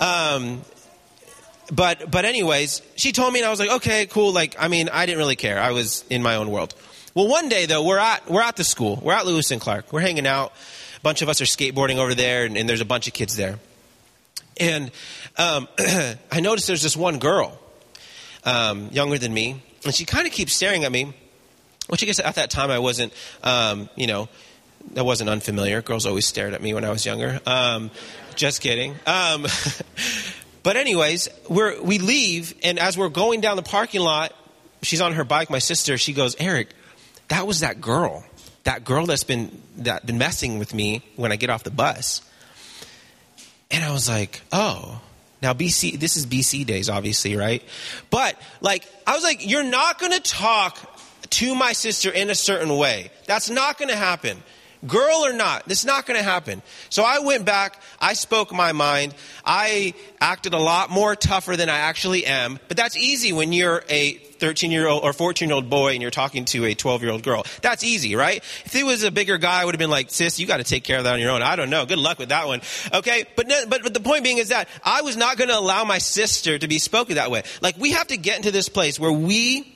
But anyways, she told me, and I was like, okay, cool. Like, I mean, I didn't really care. I was in my own world. Well, one day though, we're at the school. We're at Lewis and Clark. We're hanging out. A bunch of us are skateboarding over there, and there's a bunch of kids there. And I noticed there's this one girl, younger than me, and she kind of keeps staring at me. Which I guess at that time I wasn't, that wasn't unfamiliar. Girls always stared at me when I was younger. Just kidding. But anyways, we leave, and as we're going down the parking lot, she's on her bike, my sister, she goes, Eric, that was that girl that's been messing with me when I get off the bus. And I was like, oh. Now, this is BC days, obviously, right? But, like, I was like, you're not going to talk to my sister in a certain way. That's not going to happen. Girl or not, this is not going to happen. So I went back, I spoke my mind, I acted a lot more tougher than I actually am, but that's easy when you're a 13-year-old or 14-year-old boy and you're talking to a 12-year-old girl. That's easy, right? If it was a bigger guy, I would have been like, sis, you got to take care of that on your own. I don't know. Good luck with that one. Okay? But the point being is that I was not going to allow my sister to be spoken that way. Like, we have to get into this place where we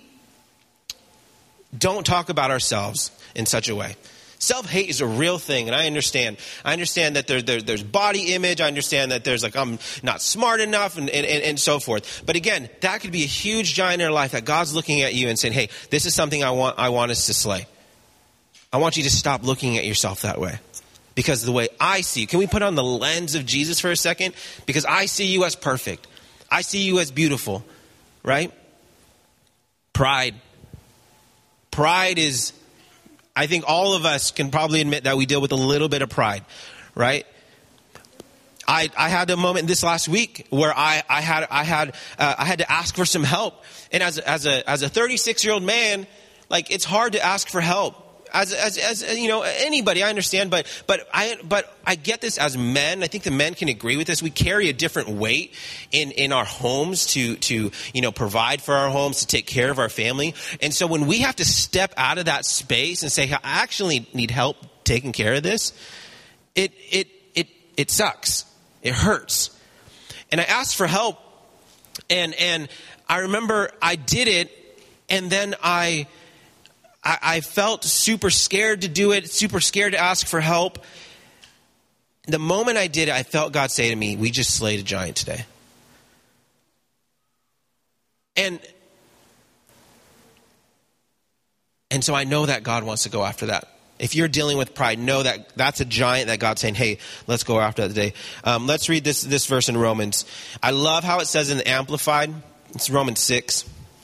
don't talk about ourselves in such a way. Self-hate is a real thing, and I understand. I understand that there's body image. I understand that there's like, I'm not smart enough and so forth. But again, that could be a huge giant in our life that God's looking at you and saying, hey, this is something I want us to slay. I want you to stop looking at yourself that way. Because the way I see you, can we put on the lens of Jesus for a second? Because I see you as perfect. I see you as beautiful, right? Pride is, I think all of us can probably admit that we deal with a little bit of pride, right? I had a moment this last week where I had to ask for some help, and as a 36-year-old man, like, it's hard to ask for help. As you know, anybody, I understand, but I get this as men. I think the men can agree with this. We carry a different weight in our homes to provide for our homes, to take care of our family. And so when we have to step out of that space and say, I actually need help taking care of this, it sucks. It hurts. And I asked for help, and I remember I did it, and then I felt super scared to do it, super scared to ask for help. The moment I did it, I felt God say to me, we just slayed a giant today. And so I know that God wants to go after that. If you're dealing with pride, know that that's a giant that God's saying, hey, let's go after that today. Let's read this verse in Romans. I love how it says in the Amplified. It's Romans 6.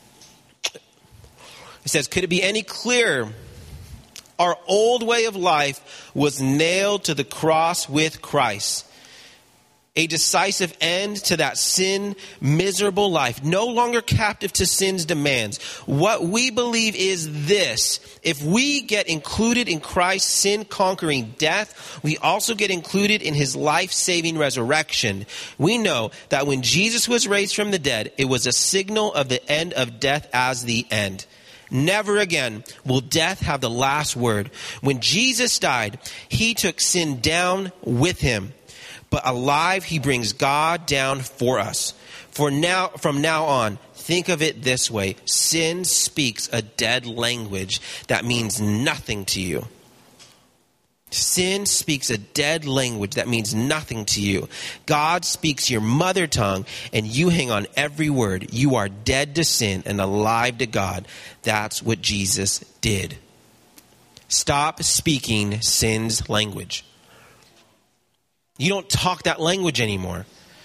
It says, could it be any clearer? Our old way of life was nailed to the cross with Christ. A decisive end to that sin, miserable life, no longer captive to sin's demands. What we believe is this: if we get included in Christ's sin-conquering death, we also get included in his life-saving resurrection. We know that when Jesus was raised from the dead, it was a signal of the end of death as the end. Never again will death have the last word. When Jesus died, he took sin down with him. But alive, he brings God down for us. From now on, think of it this way. Sin speaks a dead language that means nothing to you. Sin speaks a dead language that means nothing to you. God speaks your mother tongue, and you hang on every word. You are dead to sin and alive to God. That's what Jesus did. Stop speaking sin's language. You don't talk that language anymore.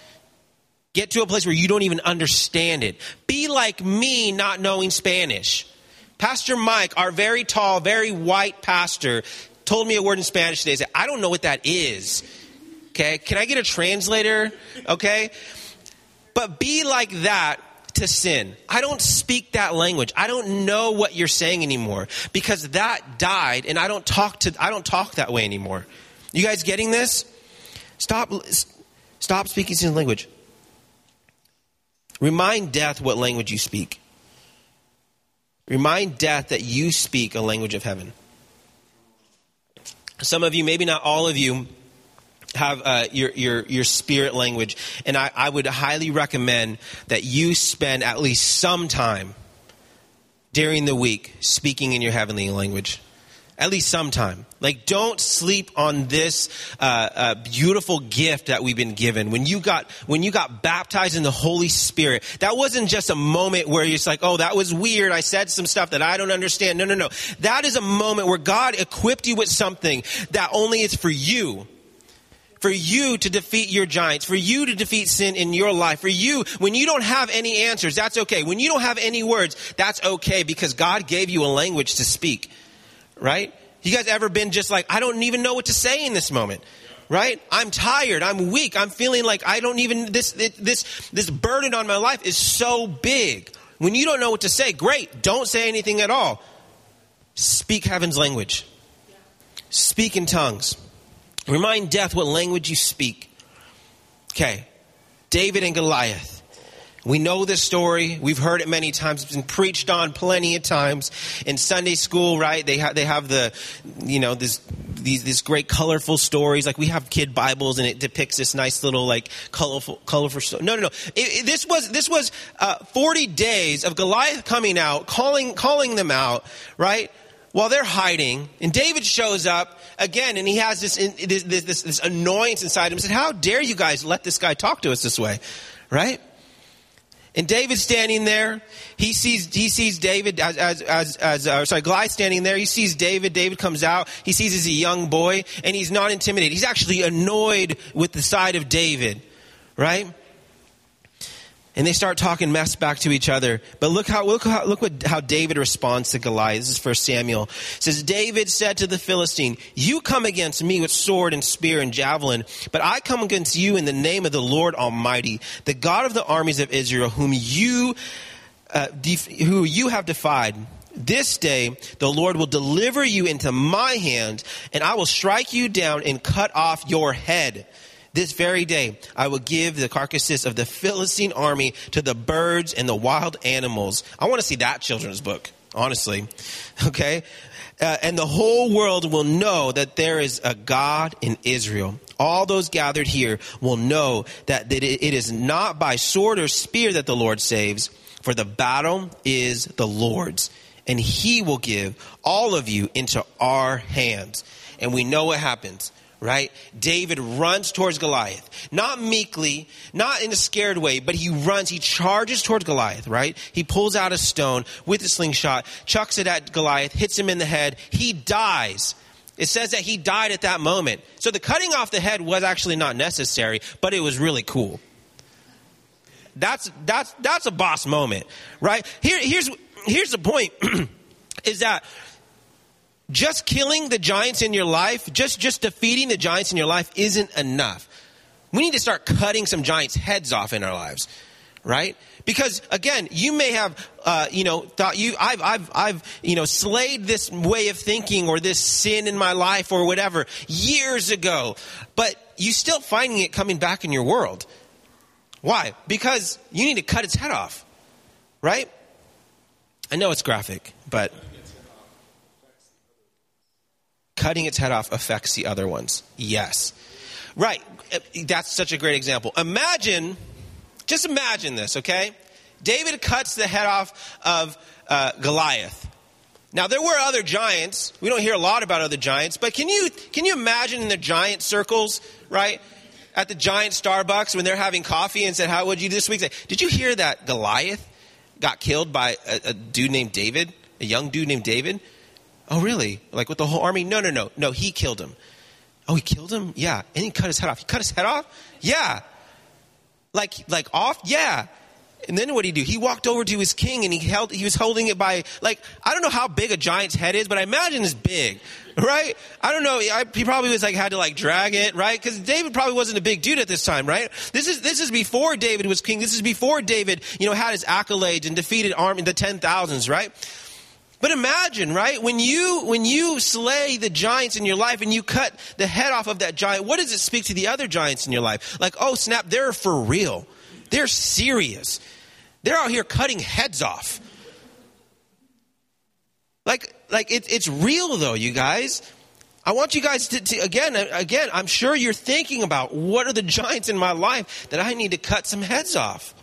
Get to a place where you don't even understand it. Be like me not knowing Spanish. Pastor Mike, our very tall, very white pastor, told me a word in Spanish today. He said, I don't know what that is. Okay, can I get a translator? Okay, but be like that to sin. I don't speak that language. I don't know what you're saying anymore because that died, and I don't talk that way anymore. You guys getting this? Stop speaking sin language. Remind death what language you speak. Remind death that you speak a language of heaven. Some of you, maybe not all of you, have your spirit language. And I would highly recommend that you spend at least some time during the week speaking in your heavenly language. At least sometime. Like, don't sleep on this beautiful gift that we've been given. When you got baptized in the Holy Spirit, that wasn't just a moment where you're just like, oh, that was weird. I said some stuff that I don't understand. No. That is a moment where God equipped you with something that only is for you. For you to defeat your giants, for you to defeat sin in your life, for you, when you don't have any answers, that's okay. When you don't have any words, that's okay because God gave you a language to speak. Right? You guys ever been just like, I don't even know what to say in this moment, right? I'm tired. I'm weak. I'm feeling like I don't even, this burden on my life is so big. When you don't know what to say, great. Don't say anything at all. Speak heaven's language. Speak in tongues. Remind death what language you speak. Okay. David and Goliath. We know this story. We've heard it many times. It's been preached on plenty of times in Sunday school, right? They have the, these great colorful stories. Like we have kid Bibles and it depicts this nice little like colorful story. No. This was 40 days of Goliath coming out, calling them out, right? While they're hiding, and David shows up again, and he has this annoyance inside him. He said, "How dare you guys let this guy talk to us this way?" Right? And David's standing there. He sees David Goliath standing there. He sees David. David comes out. He sees he's a young boy, and he's not intimidated. He's actually annoyed with the side of David, right? And they start talking mess back to each other. But look how David responds to Goliath. This is 1 Samuel. It says, David said to the Philistine, you come against me with sword and spear and javelin, but I come against you in the name of the Lord Almighty, the God of the armies of Israel, who you have defied. This day the Lord will deliver you into my hand, and I will strike you down and cut off your head. This very day, I will give the carcasses of the Philistine army to the birds and the wild animals. I want to see that children's book, honestly. Okay? And the whole world will know that there is a God in Israel. All those gathered here will know that it is not by sword or spear that the Lord saves, for the battle is the Lord's. And he will give all of you into our hands. And we know what happens. Right? David runs towards Goliath. Not meekly, not in a scared way, but he runs, he charges towards Goliath, right? He pulls out a stone with a slingshot, chucks it at Goliath, hits him in the head. He dies. It says that he died at that moment. So the cutting off the head was actually not necessary, but it was really cool. That's a boss moment, right? Here's the point, is that just killing the giants in your life, just defeating the giants in your life isn't enough. We need to start cutting some giants' heads off in our lives, right? Because again, you may have, thought I've slayed this way of thinking or this sin in my life or whatever years ago, but you still finding it coming back in your world. Why? Because you need to cut its head off, right? I know it's graphic, but cutting its head off affects the other ones. Yes. Right. That's such a great example. Just imagine this, okay? David cuts the head off of Goliath. Now, there were other giants. We don't hear a lot about other giants, but can you imagine in the giant circles, right? At the giant Starbucks when they're having coffee and said, how would you this week? Say, did you hear that Goliath got killed by a dude named David, a young dude named David? Oh, really? Like with the whole army? No, he killed him. Oh, he killed him? Yeah. And he cut his head off. He cut his head off? Yeah. Like off? Yeah. And then what did he do? He walked over to his king and he was holding it by, like, I don't know how big a giant's head is, but I imagine it's big, right? I don't know. He probably was like, had to like drag it, right? Because David probably wasn't a big dude at this time, right? This is before David was king. This is before David, had his accolades and defeated army, the 10,000s, right? But imagine, right? When you slay the giants in your life and you cut the head off of that giant, what does it speak to the other giants in your life? Like, oh snap, they're for real. They're serious. They're out here cutting heads off. Like it's real though, you guys. I want you guys to again, I'm sure you're thinking about what are the giants in my life that I need to cut some heads off.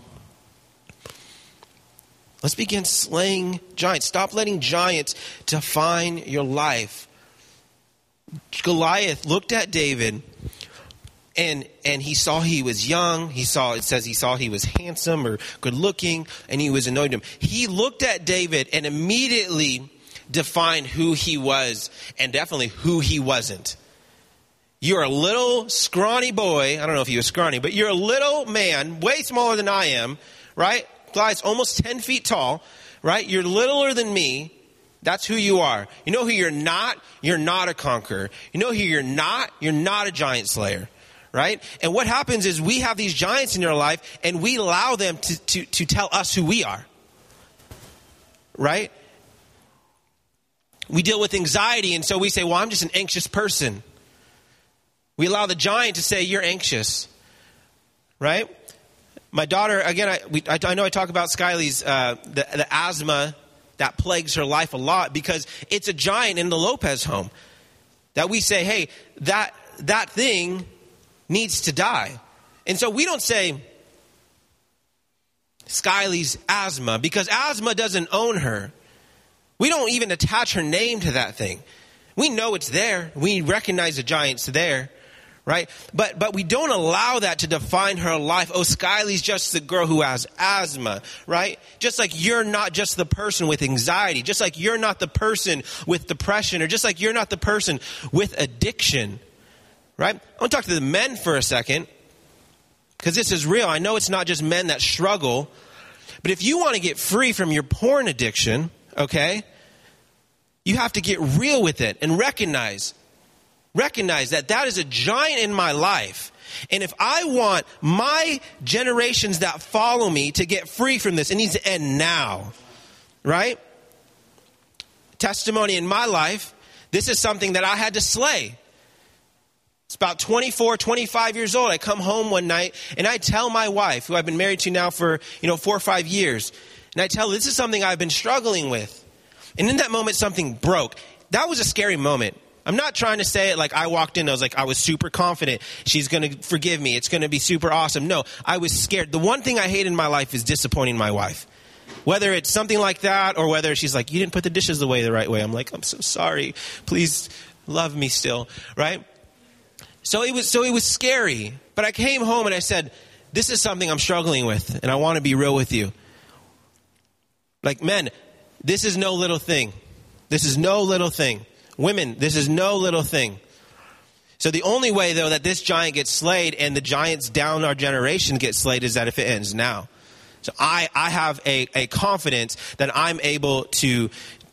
Let's begin slaying giants. Stop letting giants define your life. Goliath looked at David and he saw he was young. It says he saw he was handsome or good looking, and he was annoyed him. He looked at David and immediately defined who he was and definitely who he wasn't. You're a little scrawny boy. I don't know if he was scrawny, but you're a little man, way smaller than I am, right? Goliath's almost 10 feet tall, right? You're littler than me. That's who you are. You know who you're not? You're not a conqueror. You know who you're not? You're not a giant slayer, right? And what happens is we have these giants in our life and we allow them to tell us who we are, right? We deal with anxiety, and so we say, well, I'm just an anxious person. We allow the giant to say, you're anxious, right? My daughter, again, I know I talk about Skyly's the asthma that plagues her life a lot because it's a giant in the Lopez home that we say, hey, that thing needs to die. And so we don't say Skyly's asthma because asthma doesn't own her. We don't even attach her name to that thing. We know it's there. We recognize the giant's there. Right? But we don't allow that to define her life. Oh, Skyly's just the girl who has asthma, right? Just like you're not just the person with anxiety, just like you're not the person with depression, or just like you're not the person with addiction, right? I want to talk to the men for a second, because this is real. I know it's not just men that struggle, but if you want to get free from your porn addiction, okay, you have to get real with it and recognize that is a giant in my life. And if I want my generations that follow me to get free from this, it needs to end now, right? Testimony in my life, this is something that I had to slay. It's about 24, 25 years old. I come home one night and I tell my wife, who I've been married to now for 4 or 5 years, and I tell her, this is something I've been struggling with. And in that moment, something broke. That was a scary moment. I'm not trying to say it like I walked in, I was super confident. She's going to forgive me. It's going to be super awesome. No, I was scared. The one thing I hate in my life is disappointing my wife. Whether it's something like that or whether she's like, you didn't put the dishes away the right way. I'm like, I'm so sorry. Please love me still, right? So it was scary. But I came home and I said, this is something I'm struggling with, and I want to be real with you. Like, men, this is no little thing. This is no little thing. Women, this is no little thing. So the only way, though, that this giant gets slayed and the giants down our generation get slayed is that if it ends now. So I have a confidence that I'm able to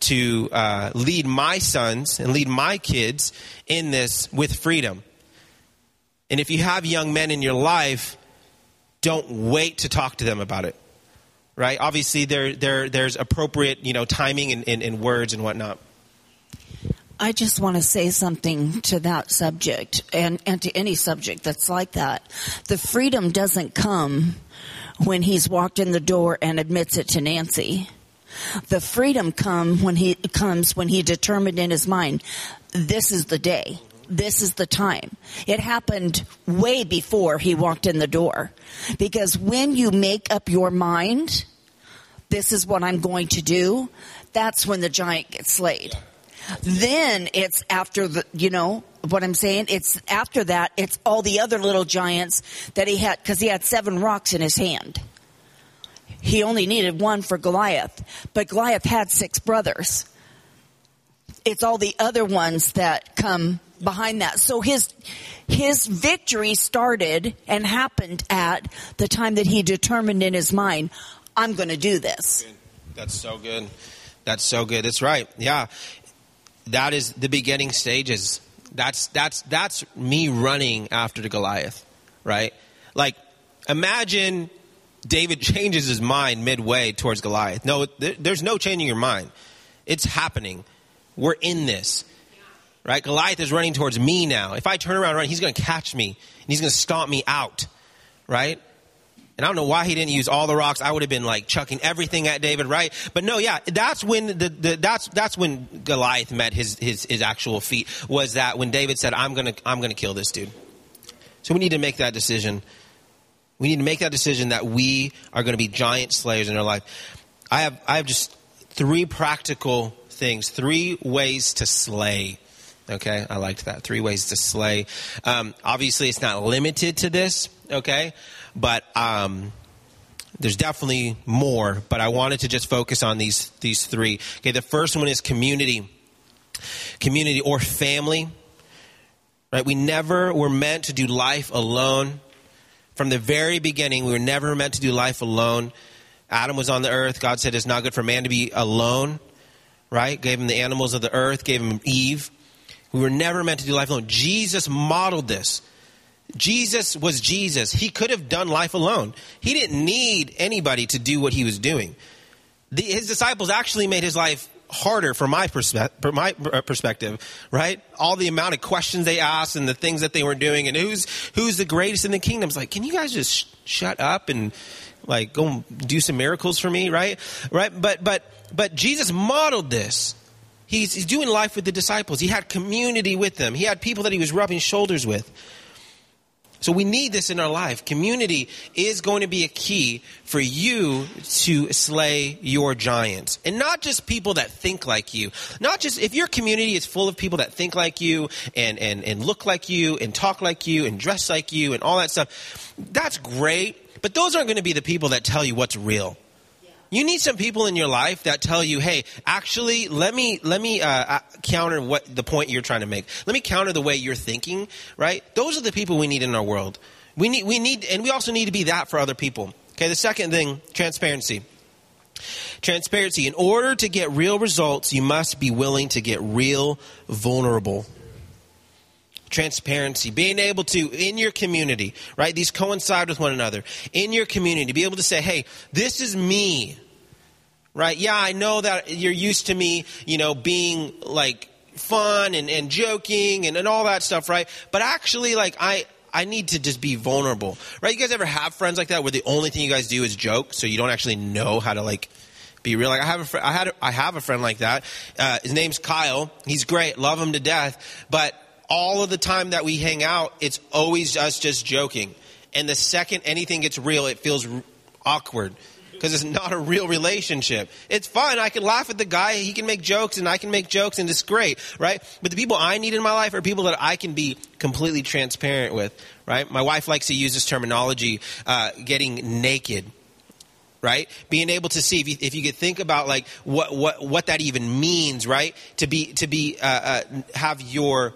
lead my sons and lead my kids in this with freedom. And if you have young men in your life, don't wait to talk to them about it. Right? Obviously, there's appropriate, timing and words and whatnot. I just want to say something to that subject and to any subject that's like that. The freedom doesn't come when he's walked in the door and admits it to Nancy. The freedom comes when he determined in his mind, this is the day. This is the time. It happened way before he walked in the door. Because when you make up your mind, this is what I'm going to do, that's when the giant gets slayed. Then it's after what I'm saying? It's after that, it's all the other little giants that he had, because he had 7 rocks in his hand. He only needed 1 for Goliath, but Goliath had 6 brothers. It's all the other ones that come behind that. So his victory started and happened at the time that he determined in his mind, I'm going to do this. That's so good. That's so good. That's right. Yeah. That is the beginning stages. That's me running after the Goliath, right? Like, imagine David changes his mind midway towards Goliath. No, there's no changing your mind. It's happening. We're in this, right? Goliath is running towards me now. If I turn around and run, he's going to catch me and he's going to stomp me out, right? And I don't know why he didn't use all the rocks. I would have been like chucking everything at David, right? But no, yeah, that's when that's when Goliath met his actual feat. Was that when David said, "I'm gonna kill this dude." So we need to make that decision. We need to make that decision that we are going to be giant slayers in our life. I have just 3 practical things, 3 ways to slay. Okay, I liked that. 3 ways to slay. Obviously, it's not limited to this. Okay. But there's definitely more. But I wanted to just focus on these 3. Okay, the first one is community or family. Right? We never were meant to do life alone. From the very beginning, we were never meant to do life alone. Adam was on the earth. God said it's not good for man to be alone. Right? Gave him the animals of the earth. Gave him Eve. We were never meant to do life alone. Jesus modeled this. Jesus was Jesus. He could have done life alone. He didn't need anybody to do what he was doing. His disciples actually made his life harder from my perspective, right? All the amount of questions they asked and the things that they were doing and who's the greatest in the kingdom. It's like, can you guys just shut up and like go and do some miracles for me, right? Right? But Jesus modeled this. He's doing life with the disciples. He had community with them. He had people that he was rubbing shoulders with. So we need this in our life. Community is going to be a key for you to slay your giants. And not just people that think like you. Not just if your community is full of people that think like you and look like you and talk like you and dress like you and all that stuff. That's great. But those aren't going to be the people that tell you what's real. You need some people in your life that tell you, hey, actually, let me counter what the point you're trying to make. Let me counter the way you're thinking, right? Those are the people we need in our world. We need, and we also need to be that for other people. Okay, the second thing, transparency. Transparency. In order to get real results, you must be willing to get real vulnerable. Transparency, being able to, in your community, right? These coincide with one another. In your community, be able to say, hey, this is me, right? Yeah, I know that you're used to me, being like fun and joking and all that stuff, right? But actually, like, I need to just be vulnerable, right? You guys ever have friends like that where the only thing you guys do is joke, so you don't actually know how to like be real? Like I have a friend like that. His name's Kyle. He's great. Love him to death. But all of the time that we hang out, it's always us just joking. And the second anything gets real, it feels awkward because it's not a real relationship. It's fun. I can laugh at the guy. He can make jokes and I can make jokes and it's great, right? But the people I need in my life are people that I can be completely transparent with, right? My wife likes to use this terminology, getting naked. Right? Being able to see, if you could think about like what that even means, right? To have your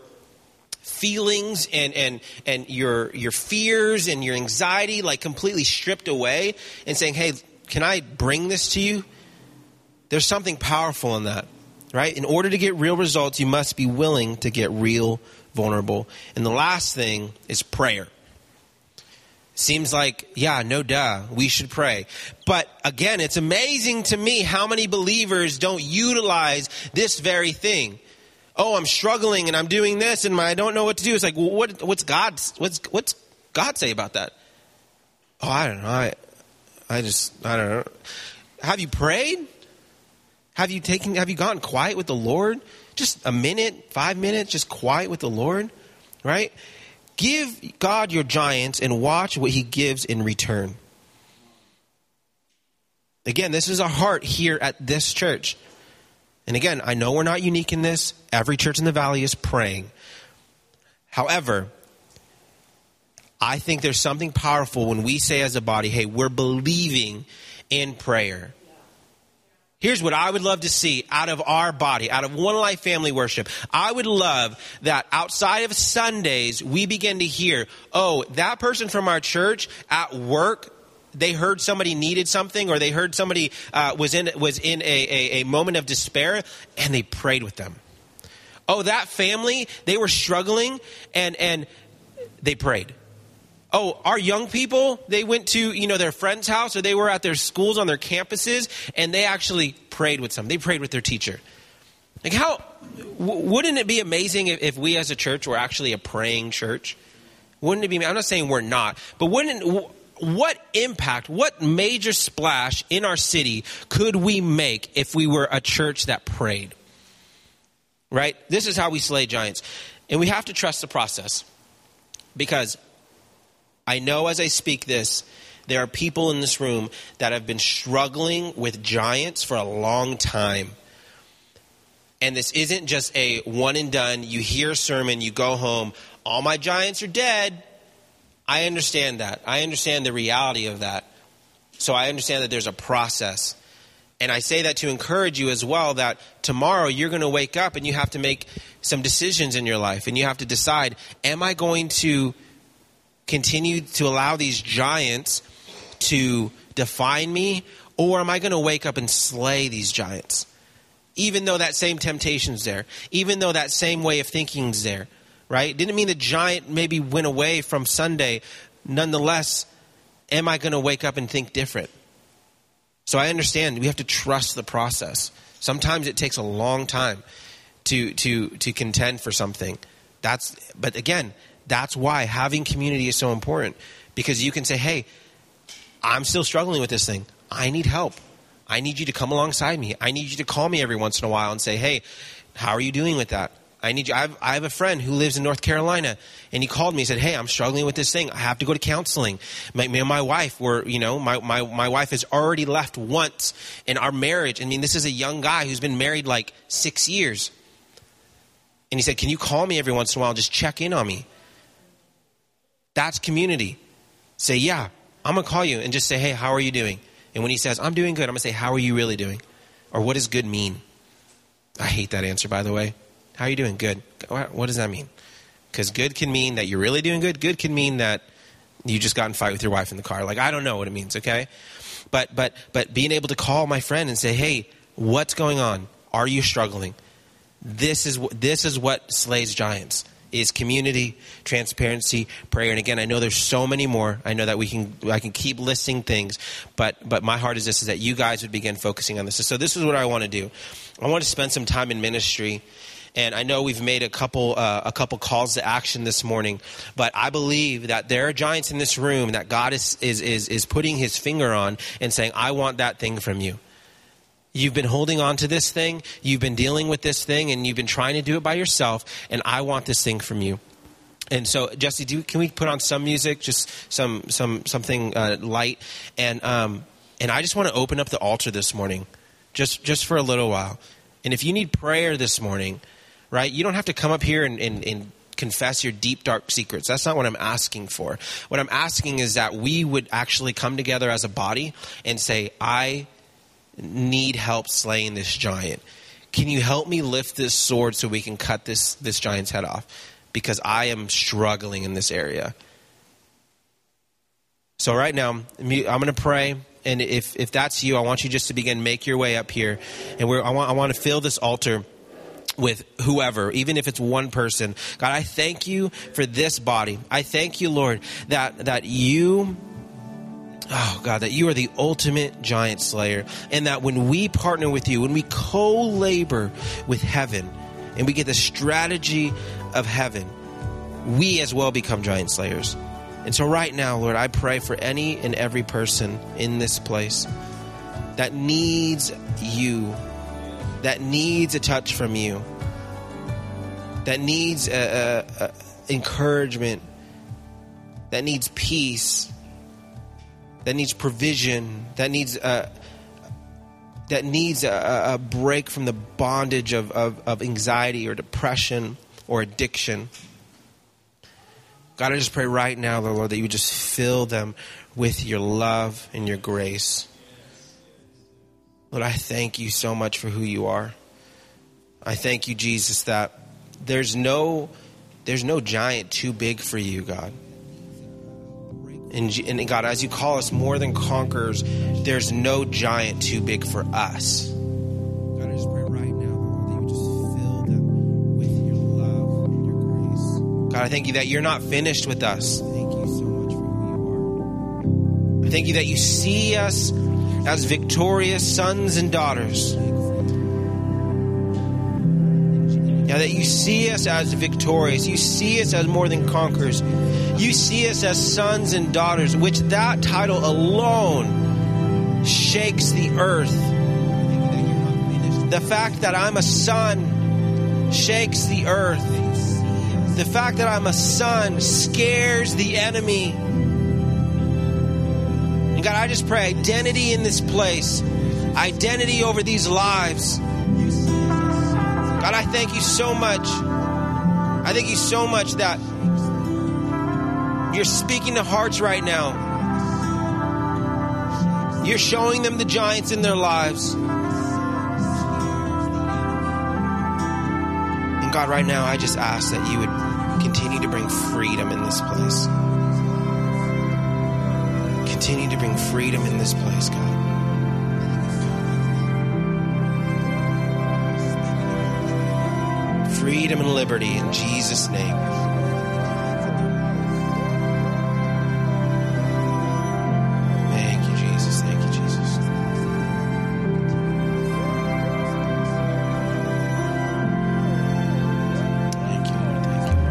feelings and your fears and your anxiety like completely stripped away and saying, hey, can I bring this to you? There's something powerful in that, right? In order to get real results, you must be willing to get real vulnerable. And the last thing is prayer. Seems like, yeah, no duh, we should pray. But again, it's amazing to me how many believers don't utilize this very thing. Oh, I'm struggling and I'm doing this and I don't know what to do. It's like, well, what's God say about that? Oh, I don't know. I don't know. Have you prayed? Have you gotten quiet with the Lord? Just a minute, 5 minutes, just quiet with the Lord, right? Give God your giants and watch what he gives in return. Again, this is our heart here at this church. And again, I know we're not unique in this. Every church in the valley is praying. However, I think there's something powerful when we say as a body, hey, we're believing in prayer. Here's what I would love to see out of our body, out of One Life Family Worship. I would love that outside of Sundays, we begin to hear, oh, that person from our church at work, they heard somebody needed something, or they heard somebody was in a moment of despair, and they prayed with them. Oh, that family, they were struggling, and they prayed. Oh, our young people, they went to, their friend's house, or they were at their schools on their campuses, and they actually prayed with some. They prayed with their teacher. Like wouldn't it be amazing if we as a church were actually a praying church? Wouldn't it be? I'm not saying we're not, but what impact, what major splash in our city could we make if we were a church that prayed? Right? This is how we slay giants. And we have to trust the process, because I know as I speak this, there are people in this room that have been struggling with giants for a long time. And this isn't just a one and done, you hear a sermon, you go home, all my giants are dead. I understand that. I understand the reality of that. So I understand that there's a process. And I say that to encourage you as well, that tomorrow you're going to wake up and you have to make some decisions in your life. And you have to decide, am I going to continue to allow these giants to define me, or am I going to wake up and slay these giants? Even though that same temptation's there, even though that same way of thinking's there, right? Didn't mean the giant maybe went away from Sunday. Nonetheless, am I going to wake up and think different? So I understand we have to trust the process. Sometimes it takes a long time to contend for something. But again, that's why having community is so important, because you can say, hey, I'm still struggling with this thing. I need help. I need you to come alongside me. I need you to call me every once in a while and say, hey, how are you doing with that? I need you. I have a friend who lives in North Carolina, and he called me and said, hey, I'm struggling with this thing. I have to go to counseling. Me and my wife were, my wife has already left once in our marriage. I mean, this is a young guy who's been married like 6 years. And he said, can you call me every once in a while and just check in on me? That's community. Say, yeah, I'm going to call you and just say, hey, how are you doing? And when he says, I'm doing good, I'm going to say, how are you really doing? Or what does good mean? I hate that answer, by the way. How are you doing? Good. What does that mean? Because good can mean that you're really doing good. Good can mean that you just got in a fight with your wife in the car. Like, I don't know what it means, okay? But being able to call my friend and say, hey, what's going on? Are you struggling? This is what slays giants. Is community, transparency, prayer. And again, I know there's so many more. I know that I can keep listing things, but my heart is this, is that you guys would begin focusing on this. So this is what I want to do. I want to spend some time in ministry. And I know we've made a couple calls to action this morning, but I believe that there are giants in this room that God is putting his finger on and saying, I want that thing from you. You've been holding on to this thing. You've been dealing with this thing, and you've been trying to do it by yourself. And I want this thing from you. And so, Jesse, can we put on some music, just something light? And I just want to open up the altar this morning, just for a little while. And if you need prayer this morning, right, you don't have to come up here and confess your deep, dark secrets. That's not what I'm asking for. What I'm asking is that we would actually come together as a body and say, I need help slaying this giant. Can you help me lift this sword so we can cut this giant's head off? Because I am struggling in this area. So right now, I'm going to pray. And if that's you, I want you just to begin, make your way up here. And I want to fill this altar with whoever, even if it's one person. God, I thank you for this body. I thank you, Lord, that you... Oh, God, that you are the ultimate giant slayer, and that when we partner with you, when we co-labor with heaven, and we get the strategy of heaven, we as well become giant slayers. And so right now, Lord, I pray for any and every person in this place that needs you, that needs a touch from you, that needs encouragement, that needs peace, that needs provision, that needs a break from the bondage of anxiety or depression or addiction. God, I just pray right now, Lord, that you would just fill them with your love and your grace. Lord, I thank you so much for who you are. I thank you, Jesus, that there's no giant too big for you, God. And God, as you call us more than conquerors, there's no giant too big for us. God, I just pray right now, Lord, that you just fill them with your love and your grace. God, I thank you that you're not finished with us. Thank you so much for who you are. I thank you that you see us as victorious sons and daughters. Yeah, that you see us as victorious. You see us as more than conquerors. You see us as sons and daughters, which that title alone shakes the earth. The fact that I'm a son shakes the earth. The fact that I'm a son scares the enemy. And God, I just pray identity in this place, identity over these lives. God, I thank you so much. I thank you so much that you're speaking to hearts right now. You're showing them the giants in their lives. And God, right now, I just ask that you would continue to bring freedom in this place. Continue to bring freedom in this place, God. Freedom and liberty in Jesus' name. Thank you, Jesus. Thank you, Jesus. Thank you, Lord. Thank you.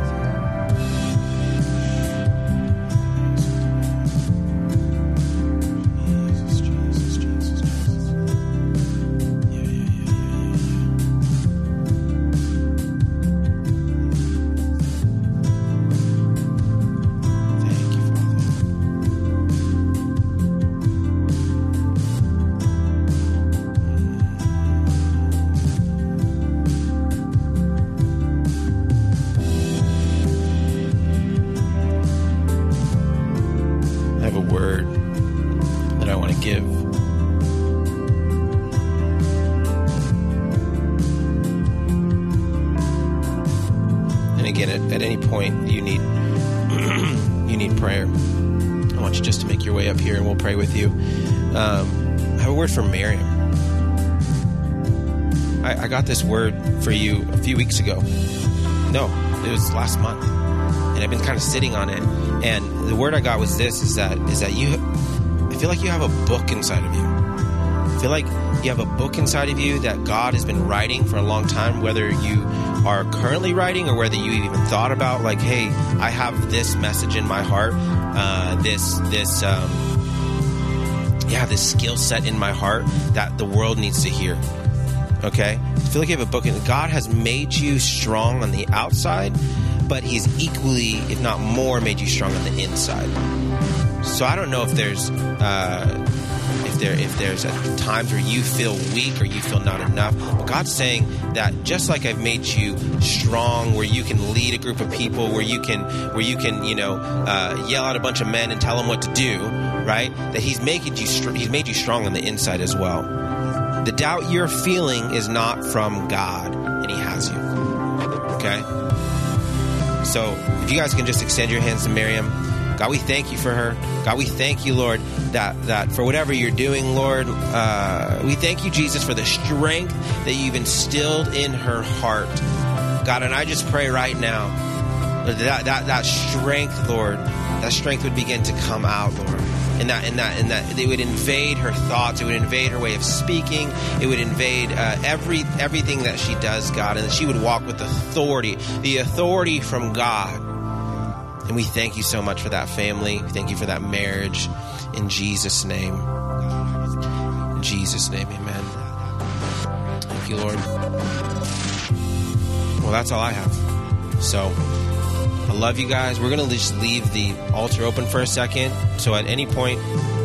Jesus, Jesus, Jesus. Yeah. Thank you, Father. I have a word that I want to give. And again, at any point you need you need prayer, I want you just to make your way up here and we'll pray with you. I have a word for Miriam. I got this word for you a few weeks ago. No, it was last month. And I've been kind of sitting on it. And the word I got was this, is that you, I feel like you have a book inside of you. I feel like you have a book inside of you that God has been writing for a long time, whether you are currently writing or whether you even thought about like, hey, I have this message in my heart, this skill set in my heart that the world needs to hear. Okay? I feel like you have a book, and God has made you strong on the outside, but He's equally, if not more, made you strong on the inside. So I don't know if there's times where you feel weak or you feel not enough. But God's saying that just like I've made you strong, where you can lead a group of people, where you can yell at a bunch of men and tell them what to do, right? That He's made you strong on the inside as well. The doubt you're feeling is not from God, and He has you. Okay? So if you guys can just extend your hands to Miriam. God, we thank you for her. God, we thank you, Lord, that for whatever you're doing, Lord, we thank you, Jesus, for the strength that you've instilled in her heart. God, and I just pray right now that strength, Lord, that strength would begin to come out, Lord. And that it would invade her thoughts. It would invade her way of speaking. It would invade everything that she does, God, and that she would walk with authority, the authority from God. And we thank you so much for that family. We thank you for that marriage. In Jesus' name. In Jesus' name, amen. Thank you, Lord. Well, that's all I have. So, I love you guys. We're going to just leave the altar open for a second. So at any point...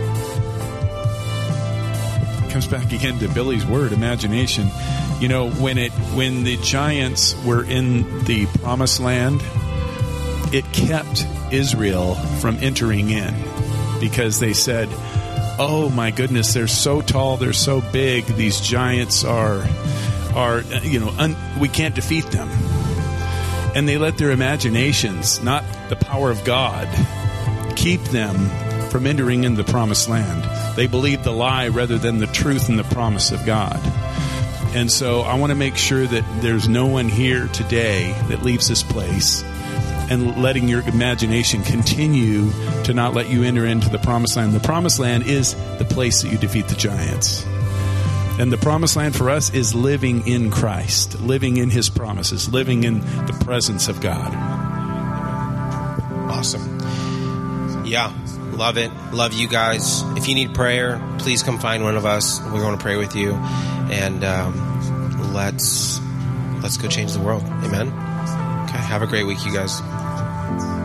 It comes back again to Billy's word, imagination. You know, when the giants were in the promised land, it kept Israel from entering in because they said, oh my goodness, they're so tall, they're so big. These giants are we can't defeat them. And they let their imaginations, not the power of God, keep them from entering into the promised land. They believe the lie rather than the truth and the promise of God. And so I want to make sure that there's no one here today that leaves this place and letting your imagination continue to not let you enter into the promised land. The promised land is the place that you defeat the giants. And the promised land for us is living in Christ, living in his promises, living in the presence of God. Awesome. Yeah, love it. Love you guys. If you need prayer, please come find one of us. We want to pray with you. And let's go change the world. Amen. Okay, have a great week, you guys.